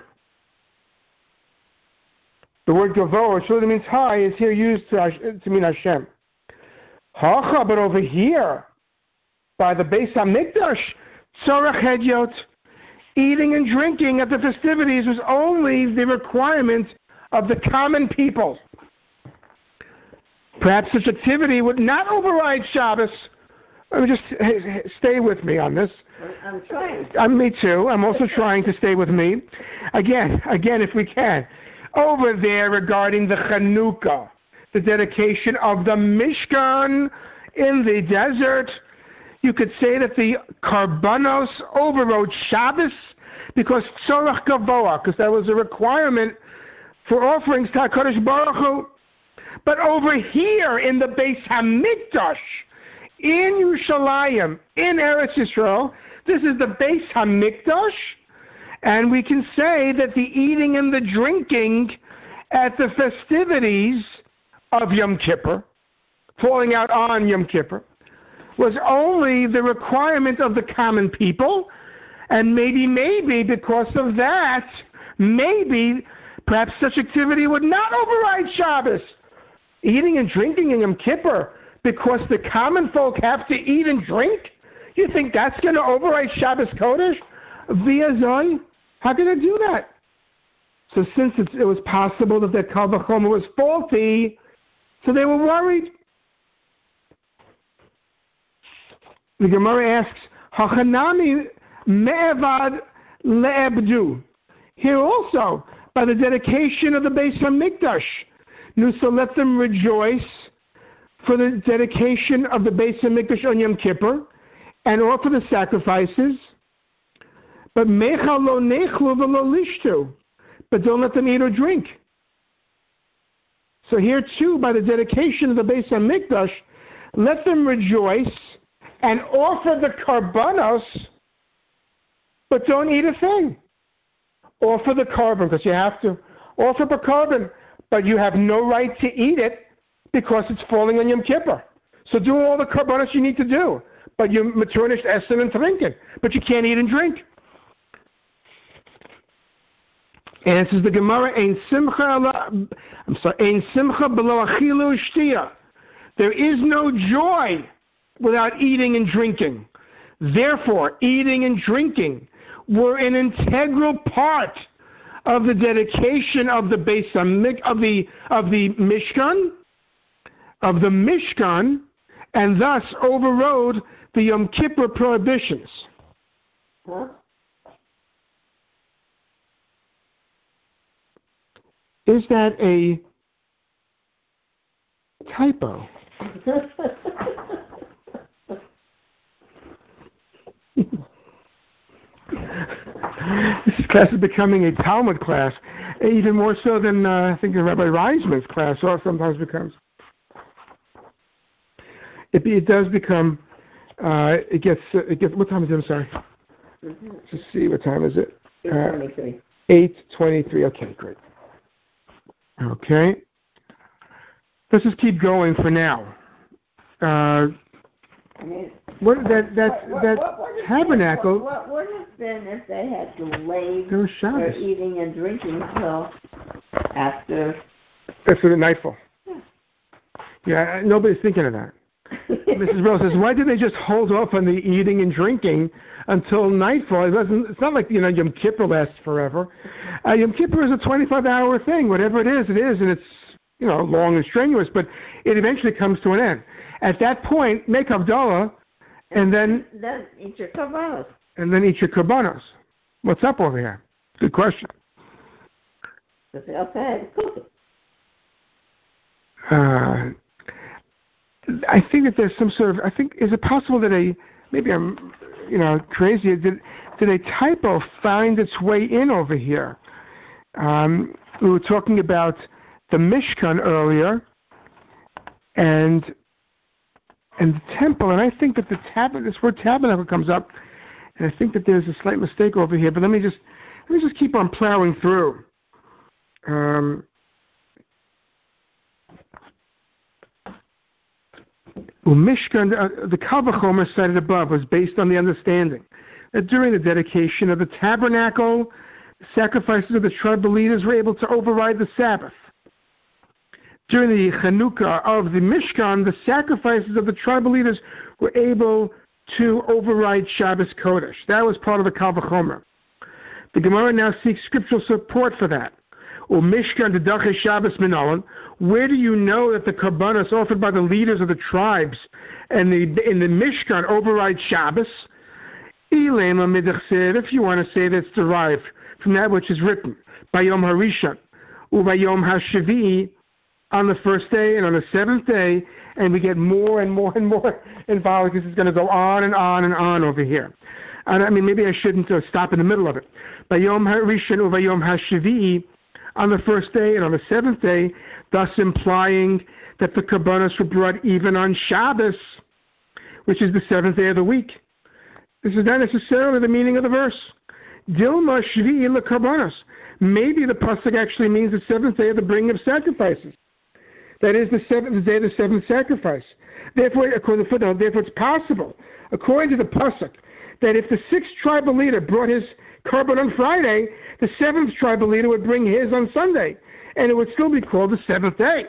The word Gavoa, which really means high, is here used to, to mean Hashem. Hacha, but over here, by the Beis HaMikdash, Tzorech Hedyot, eating and drinking at the festivities was only the requirement of the common people. Perhaps such activity would not override Shabbos. Let me just hey, stay with me on this. I'm trying. Uh, me too. I'm also trying to stay with me. Again, again, if we can. Over there regarding the Chanukah, the dedication of the Mishkan in the desert, you could say that the Karbanos overrode Shabbos because Tzorech Gavoa, because that was a requirement for offerings to HaKadosh Baruch Hu. But over here in the Beis HaMikdash, in Yerushalayim, in Eretz Yisrael, this is the Beis HaMikdash, and we can say that the eating and the drinking at the festivities of Yom Kippur, falling out on Yom Kippur, was only the requirement of the common people, and maybe, maybe because of that, maybe, perhaps such activity would not override Shabbos. Eating and drinking in Yom Kippur because the common folk have to eat and drink? You think that's going to override Shabbos Kodesh? Via Zon? How can it do that? So since it, it was possible that the Kal V'chomer was faulty, so they were worried. The Gemara asks, Hachanami me'evad le'ebdu. Here also, by the dedication of the Beis HaMikdash, so let them rejoice for the dedication of the Beis HaMikdash on Yom Kippur and offer the sacrifices. But mecha lo nechlu v'lo lishtu. But don't let them eat or drink. So here too, by the dedication of the Beis HaMikdash, let them rejoice and offer the karbanos, but don't eat a thing. offer the carbon, because you have to offer the carbon, but you have no right to eat it because it's falling on Yom Kippur. So do all the carbonos you need to do, but you maturnish essen and trinken, but you can't eat and drink. And it says the Gemara, Ein simcha, I'm sorry, Ein simcha below achilu shtia. There is no joy without eating and drinking. Therefore, eating and drinking were an integral part of the dedication of the Beis Hamik, of the of the Mishkan, of the Mishkan, and thus overrode the Yom Kippur prohibitions. Huh? Is that a typo? This class is becoming a Talmud class, even more so than uh, I think Rabbi Reisman's class or sometimes becomes. It, it does become. Uh, it gets. Uh, it gets. What time is it? I'm sorry. Mm-hmm. Let's see. What time is it? eight twenty-three. Uh, Eight twenty-three. Okay, great. Okay. Let's just keep going for now. Uh, I mean, what that that what, that what, what tabernacle? Been, what would have been if they had delayed there was their eating and drinking until after after the nightfall? Yeah. yeah, nobody's thinking of that. Missus Rose says, "Why did they just hold off on the eating and drinking until nightfall? It doesn't. It's not like you know Yom Kippur lasts forever. Uh, Yom Kippur is a twenty-five hour thing. Whatever it is, it is, and it's you know long and strenuous, but it eventually comes to an end. At that point, make Havdalah, and then then eat your karbanos. And then eat your karbanos. What's up over here? Good question. Because they also had to cook it. Uh, I think that there's some sort of. I think is it possible that a maybe I'm you know crazy. Did did a typo find its way in over here? Um, we were talking about the Mishkan earlier, and and the temple, and I think that the tab this word tabernacle comes up, and I think that there's a slight mistake over here. But let me just let me just keep on plowing through. Um, Well, Mishkan, uh, the Kal Vachomer cited above was based on the understanding that during the dedication of the tabernacle, the sacrifices of the tribal leaders were able to override the Sabbath. During the Chanukah of the Mishkan, the sacrifices of the tribal leaders were able to override Shabbos Kodesh. That was part of the Kal Vachomer. The Gemara now seeks scriptural support for that. Or Mishkan Dedache Shabbos Minolan. Where do you know that the karbanos offered by the leaders of the tribes and the in the Mishkan override Shabbos? Ilema Midachsev, if you want to say that's derived from that which is written by Yom HaRishon, or by Yom HaShavi'i, on the first day and on the seventh day, and we get more and more and more involved because it's going to go on and on and on over here. And I mean, maybe I shouldn't uh, stop in the middle of it. By Yom HaRishon or by Yom HaShavi'i, on the first day and on the seventh day, thus implying that the karbanos were brought even on Shabbos, which is the seventh day of the week. This is not necessarily the meaning of the verse. Dilma Shvi'i lekarbanos. Maybe the pasuk actually means the seventh day of the bringing of sacrifices. That is the seventh day of the seventh sacrifice. Therefore, according to the footnote, therefore it's possible, according to the pasuk, that if the sixth tribal leader brought his korban on Friday, the seventh tribal leader would bring his on Sunday, and it would still be called the seventh day.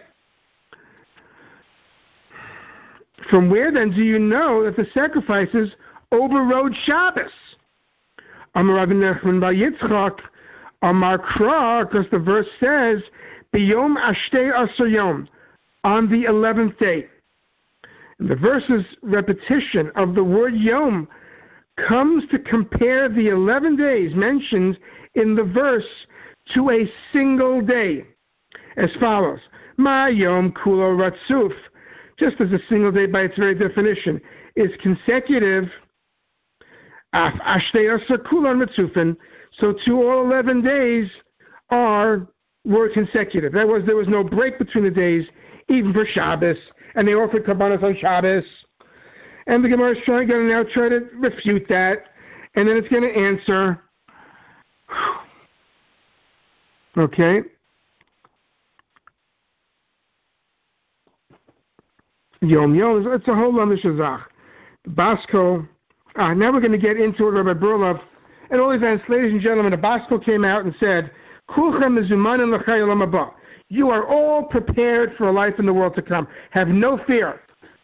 From where then do you know that the sacrifices overrode Shabbos? Amar Rabbi Nachman bar Yitzchak, Amar Kra, because the verse says, B'yom ashtei asar yom, on the eleventh day. And the verse's repetition of the word yom comes to compare the eleven days mentioned in the verse to a single day, as follows: Ma yom kulo ratzuf. Just as a single day, by its very definition, is consecutive. Af ashtei asar kulon ratzufin. So to all eleven days are were consecutive. That was there was no break between the days, even for Shabbos, and they offered karbanos on Shabbos. And the Gemara is trying to now try to refute that, and then it's going to answer. Okay. Yom Yom, it's a whole other shazach. Basco, uh, now we're going to get into it, Rabbi Berlov. At all events, ladies and gentlemen, the Basco came out and said, Kulchem mezumanim l'chai olam haba. You are all prepared for a life in the world to come. Have no fear.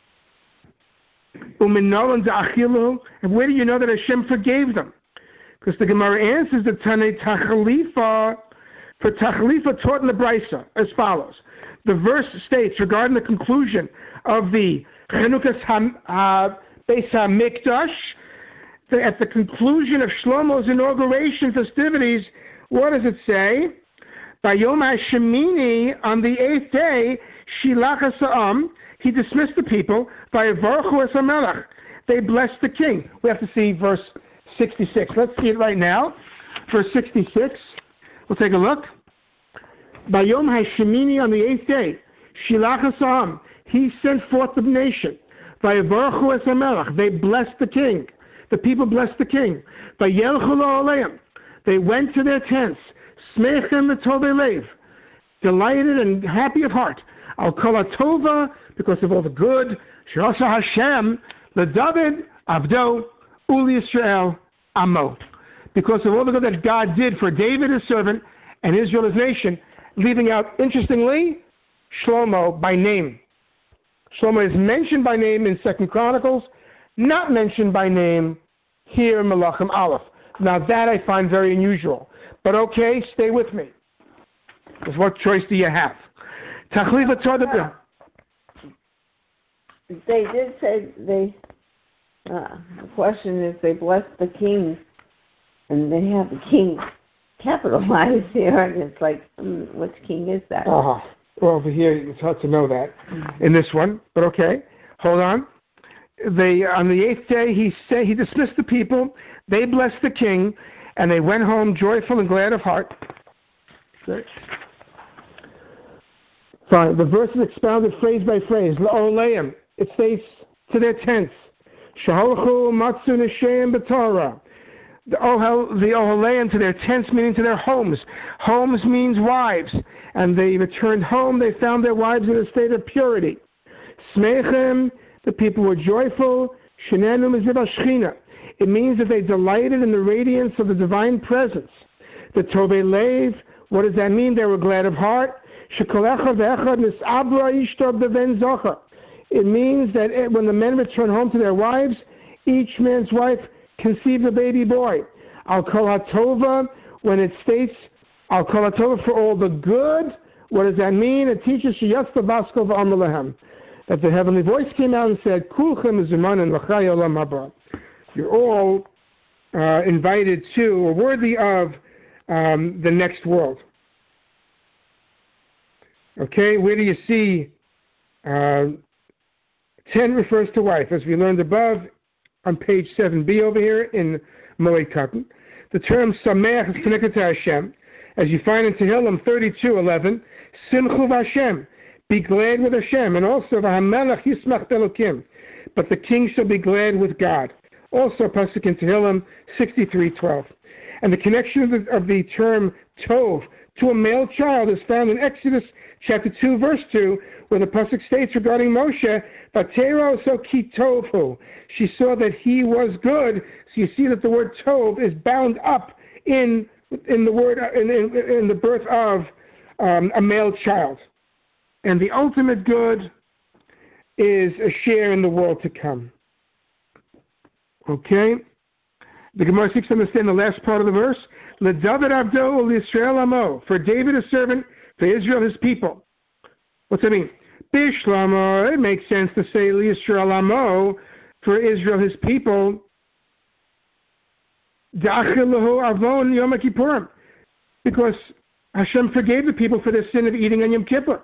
And where do you know that Hashem forgave them? Because the Gemara answers the Tanei Tachalifa, for Tachalifa taught in the Brisa as follows. The verse states regarding the conclusion of the Chanukas Beis HaMikdash, at the conclusion of Shlomo's inauguration festivities, what does it say? By Yom HaShemini, on the eighth day, Shilach HaSa'am, he dismissed the people. By Yvarchu Es HaMelech, they blessed the king. We have to see verse sixty-six. Let's see it right now. Verse sixty-six. We'll take a look. By Yom HaShemini, on the eighth day, Shilach HaSa'am, he sent forth the nation. By Yvarchu Es HaMelech, they blessed the king. The people blessed the king. By Yelchu La'aleim, they went to their tents. Smechem V'tovei Lev, delighted and happy of heart. Al Kol HaTova, because of all the good. She'asa Hashem LeDavid Avdo Uli Yisrael Amo, because of all the good that God did for David his servant and Israel his nation, leaving out, interestingly, Shlomo by name. Shlomo is mentioned by name in Second Chronicles, not mentioned by name here in Malachim Aleph. Now that I find very unusual. But okay, stay with me. Because what choice do you have? Tachlifa Tzaddik. They did say they. Uh, the question is, they blessed the king, and they have the king capitalized here, and it's like, hmm, which king is that? Uh-huh. Well, over here it's hard to know that in this one, but okay. Hold on. They on the eighth day he say he dismissed the people. They blessed the king, and they went home joyful and glad of heart. Okay. Fine. The verse is expounded phrase by phrase. La'oleim. It states to their tents. Shaholchu matzu neshem b'Torah. The Oholeim to their tents, meaning to their homes. Homes means wives. And they returned home. They found their wives in a state of purity. Smechem. The people were joyful. Shenenu miziv Shechina. It means that they delighted in the radiance of the divine presence. The Tovei Lev, what does that mean? They were glad of heart. It means that when the men return home to their wives, each man's wife conceived a baby boy. Al Kol HaTova, when it states Al Kol HaTova for all the good, what does that mean? It teaches Sheyatz Baskov Amar Lahem, that the heavenly voice came out and said, Kulchem Zumanan L'chai Olam Haba. You're all uh, invited to or worthy of um, the next world. Okay, where do you see uh, ten refers to wife, as we learned above on page seven b over here in Moed Katan. The term Sameach is connected to Hashem, as you find in Tehillim thirty-two eleven. Simchu v'Hashem, be glad with Hashem, and also v'Hamelech Yismach Belokim, but the king shall be glad with God. Also, pasuk in Tehillim sixty-three twelve. And the connection of the, of the term Tov to a male child is found in Exodus chapter two, verse two, where the pasuk states regarding Moshe, Vatero so ki tovhu. She saw that he was good. So you see that the word Tov is bound up in in the word in, in, in the birth of um, a male child. And the ultimate good is a share in the world to come. Okay? The Gemara seeks to understand the last part of the verse. LeDavid Avdo L'Yisrael Amo. For David his servant, for Israel his people. What's that mean? Bishlama, it makes sense to say L'Yisrael Amo, for Israel his people. Da'achilahu Avon Yom Kippurim. Because Hashem forgave the people for their sin of eating on Yom Kippur.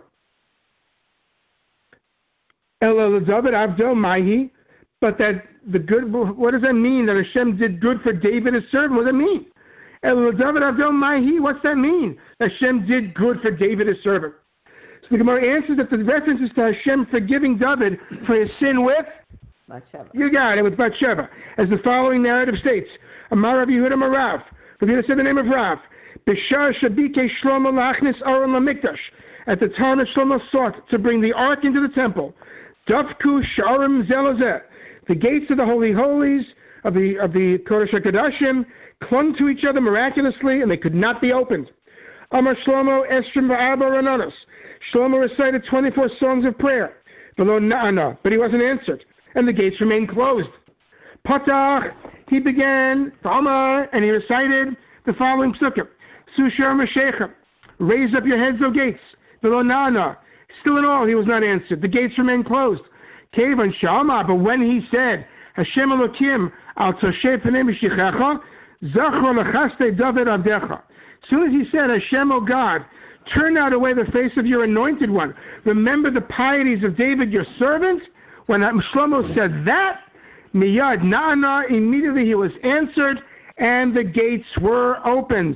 Ela LeDavid Avdo Mahi. But that the good, what does that mean? That Hashem did good for David his servant? What does that mean? Ela LeDavid Avdo Mahi. What's that mean? Hashem did good for David his servant. So the Gemara answers that the reference is to Hashem forgiving David for his sin with Bathsheba. You got it, with Bathsheba. As the following narrative states, Amar Rav Yehuda Marav. Rav Yehuda said the name of Rav. Bishar Shabike Shlomo Lachnis Aron Lamikdash. At the time that Shlomo sought to bring the ark into the temple, Dafku Sharim Zelazeh. The gates of the Holy Holies, of the of the Kodesh HaKodashim, clung to each other miraculously, and they could not be opened. Amar Shlomo Esrim Va'arba Rananos. Shlomo recited twenty-four songs of prayer, below Na'ana, but he wasn't answered, and the gates remained closed. Patach, he began, Amar, and he recited the following psukim. Sushar Meshechem, raise up your heads, O gates, below Na'ana. Still in all, he was not answered. The gates remained closed. Kevan Shama, but when he said, Hashem Elokim, al Toshe Pnei Mishichecha, Zachor Lechaste David Avdecha. As soon as he said, Hashem, O God, turn not away the face of your anointed one. Remember the pieties of David, your servant. When Shlomo said that, Miyad Na'ana, immediately he was answered, and the gates were opened.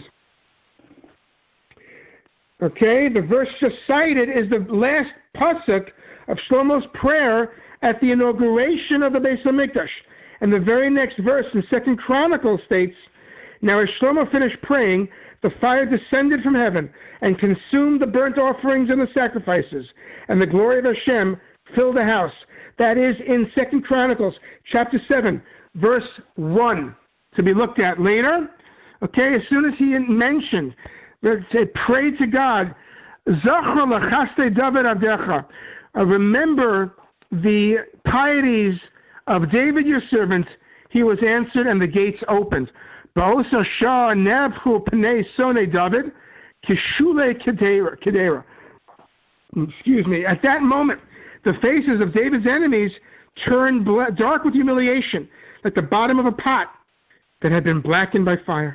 Okay, the verse just cited is the last pasuk of Shlomo's prayer at the inauguration of the Beis HaMikdash. And the very next verse in Second Chronicles states, now as Shlomo finished praying, the fire descended from heaven and consumed the burnt offerings and the sacrifices, and the glory of Hashem filled the house. That is in Second Chronicles chapter seven, verse one, to be looked at later. Okay, as soon as he mentioned, pray to God, Zachor Lechaste David Avdecha, remember the pieties of David your servant, he was answered and the gates opened. Ba'osa Shah Nabhu Pnei Sone David, Kishule Kedera. Excuse me. At that moment, the faces of David's enemies turned dark with humiliation, like the bottom of a pot that had been blackened by fire.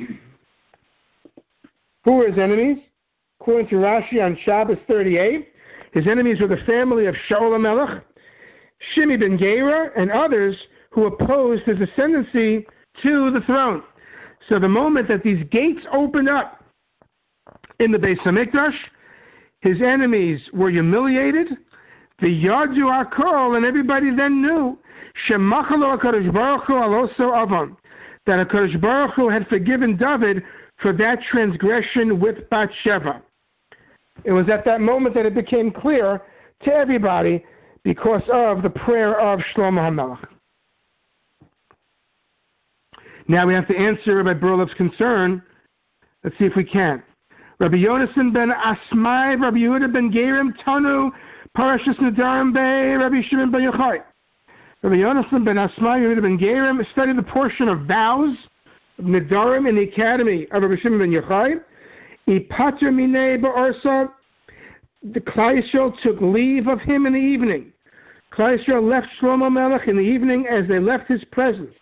Who were his enemies? According to Rashi on Shabbos thirty-eight, his enemies were the family of Shaul HaMelech, Shimi ben Gera, and others who opposed his ascendancy to the throne. So the moment that these gates opened up in the Beis HaMikdash, his enemies were humiliated. The Yadu Akol, and everybody then knew Shemachalo HaKadosh Baruch Hu Aloso Avon, that HaKadosh Baruch Hu had forgiven David for that transgression with Bathsheba. It was at that moment that it became clear to everybody because of the prayer of Shlomo HaMelech. Now we have to answer Rabbi Berlov's concern. Let's see if we can. Rabbi Yonasan ben Asmai, Rabbi Yehuda ben Gerim, Tanu, Parashas Nadarim Bey, Rabbi Shimon ben Yochai. Rabbi Yonasan ben Asmai, Yehuda ben Gerim studied the portion of vows of Nadarim in the academy of Rabbi Shimon ben Yochai. Ipater Minei Ba'arsa, the Klal Yisrael took leave of him in the evening. Klal Yisrael left Shlomo Melech in the evening as they left his presence.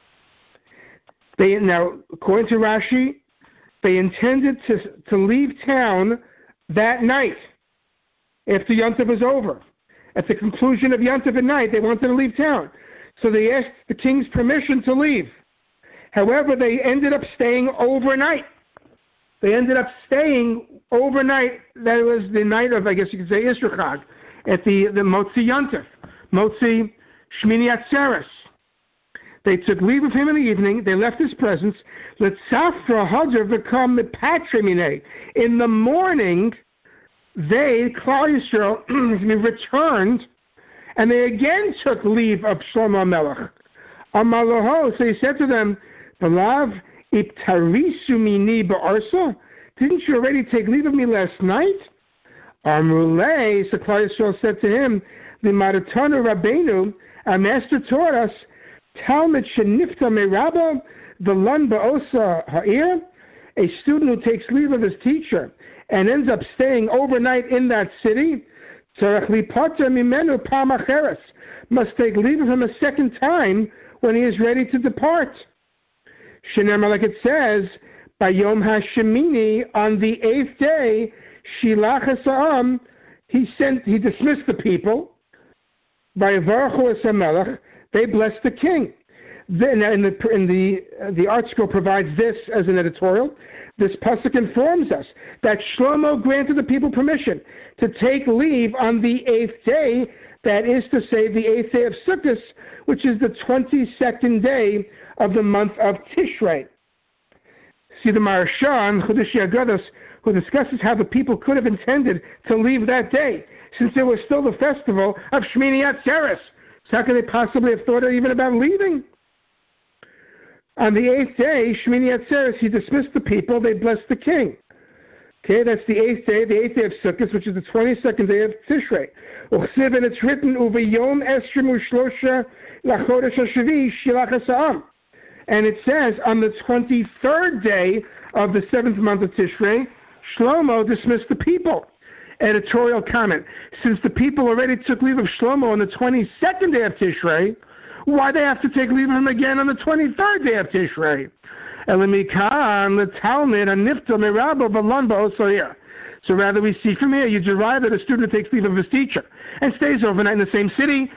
They, now, according to Rashi, they intended to, to leave town that night after Yom Tov was over. At the conclusion of Yom Tov at night, they wanted to leave town. So they asked the king's permission to leave. However, they ended up staying overnight. They ended up staying overnight. That was the night of, I guess you could say, Yisro Chag, at the, the Motzi Yom Tov, Motzi Shmini Atzeres. They took leave of him in the evening. They left his presence. Let Safra Hadr become the patrimine. In the morning, they, Klal Yisrael, returned, and they again took leave of Shlomo Melech. Amaloho, so he said to them, Belav, Iptarisu mini ba'arsa? Didn't you already take leave of me last night? Amrulei, so Klal Yisrael said to him, Limaratanu Rabbeinu, our master taught us, Talmud shenifta merabba v'lan ba'osa ha'ir, a student who takes leave of his teacher and ends up staying overnight in that city, tzarech lipata mimenu pam acheres, must take leave of him a second time when he is ready to depart. Shenema, like it says, by Yom HaShemini, on the eighth day, shilach ha'am, he sent, he dismissed the people. By Varuchu es HaMelech, they blessed the king. Then, in the in the uh, the article provides this as an editorial. This pasuk informs us that Shlomo granted the people permission to take leave on the eighth day. That is to say, the eighth day of Sukkot, which is the twenty-second day of the month of Tishrei. See the Maharsha in Chodesh Agados, who discusses how the people could have intended to leave that day, since there was still the festival of Shmini Atzeres. So how could they possibly have thought even about leaving? On the eighth day, Shmini Atzeres, he dismissed the people, they blessed the king. Okay, that's the eighth day, the eighth day of Sukkot, which is the twenty-second day of Tishrei. Uchsiv, and it's written, Uvayom Esrim Ushlosha Lachodesh HaShavi Shilach HaSa'am. And it says, on the twenty-third day of the seventh month of Tishrei, Shlomo dismissed the people. Editorial comment, since the people already took leave of Shlomo on the twenty-second day of Tishrei, why they have to take leave of him again on the twenty-third day of Tishrei? Elamikan, the Talmud, and Nifta, Mirabo, Balanba, also here. So rather we see from here, you derive that a student takes leave of his teacher and stays overnight in the same city.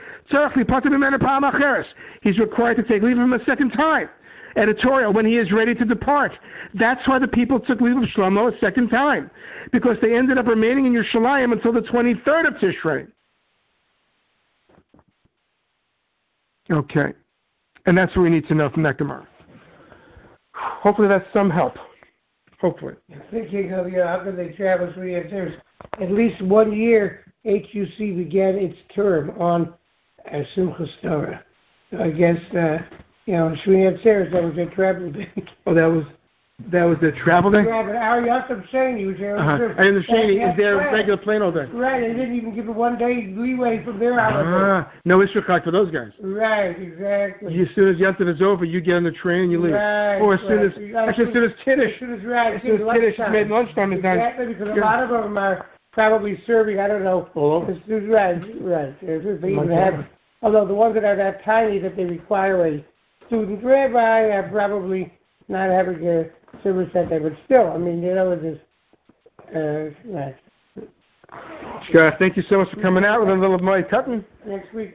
He's required to take leave of him a second time. Editorial, when he is ready to depart. That's why the people took leave of Shlomo a second time, because they ended up remaining in Yerushalayim until the twenty-third of Tishrei. Okay. And that's what we need to know from that Gemara. Hopefully that's some help. Hopefully. Thinking of, you know, how can they travel three years? There's at least one year H U C began its term on uh, Simchas Torah. So I guess, uh, you know, Shmini Atzeres, that was their travel day. Oh, that was that was their travel day? Yeah, but Ari Yosef saying he was there. Uh-huh. And the Shani is there regular plane all day. Right, they didn't even give it one day leeway from their holiday. Ah, no Ishachak for those guys. Right, exactly. You, as soon as Yontif is over, you get on the train and you leave. Right, or as soon right. as, actually, as soon as Kiddush. As soon as, right, as soon as Kiddush is made, lunchtime is done. Exactly, because a lot of them are probably serving, I don't know. All over. Right, right. They even have, although the ones that are that tiny that they require a student rabbi are probably not having a service that day, but still, I mean, you know, it is, uh, right. Scott, thank you so much for coming out with a little of my cutting. Next week.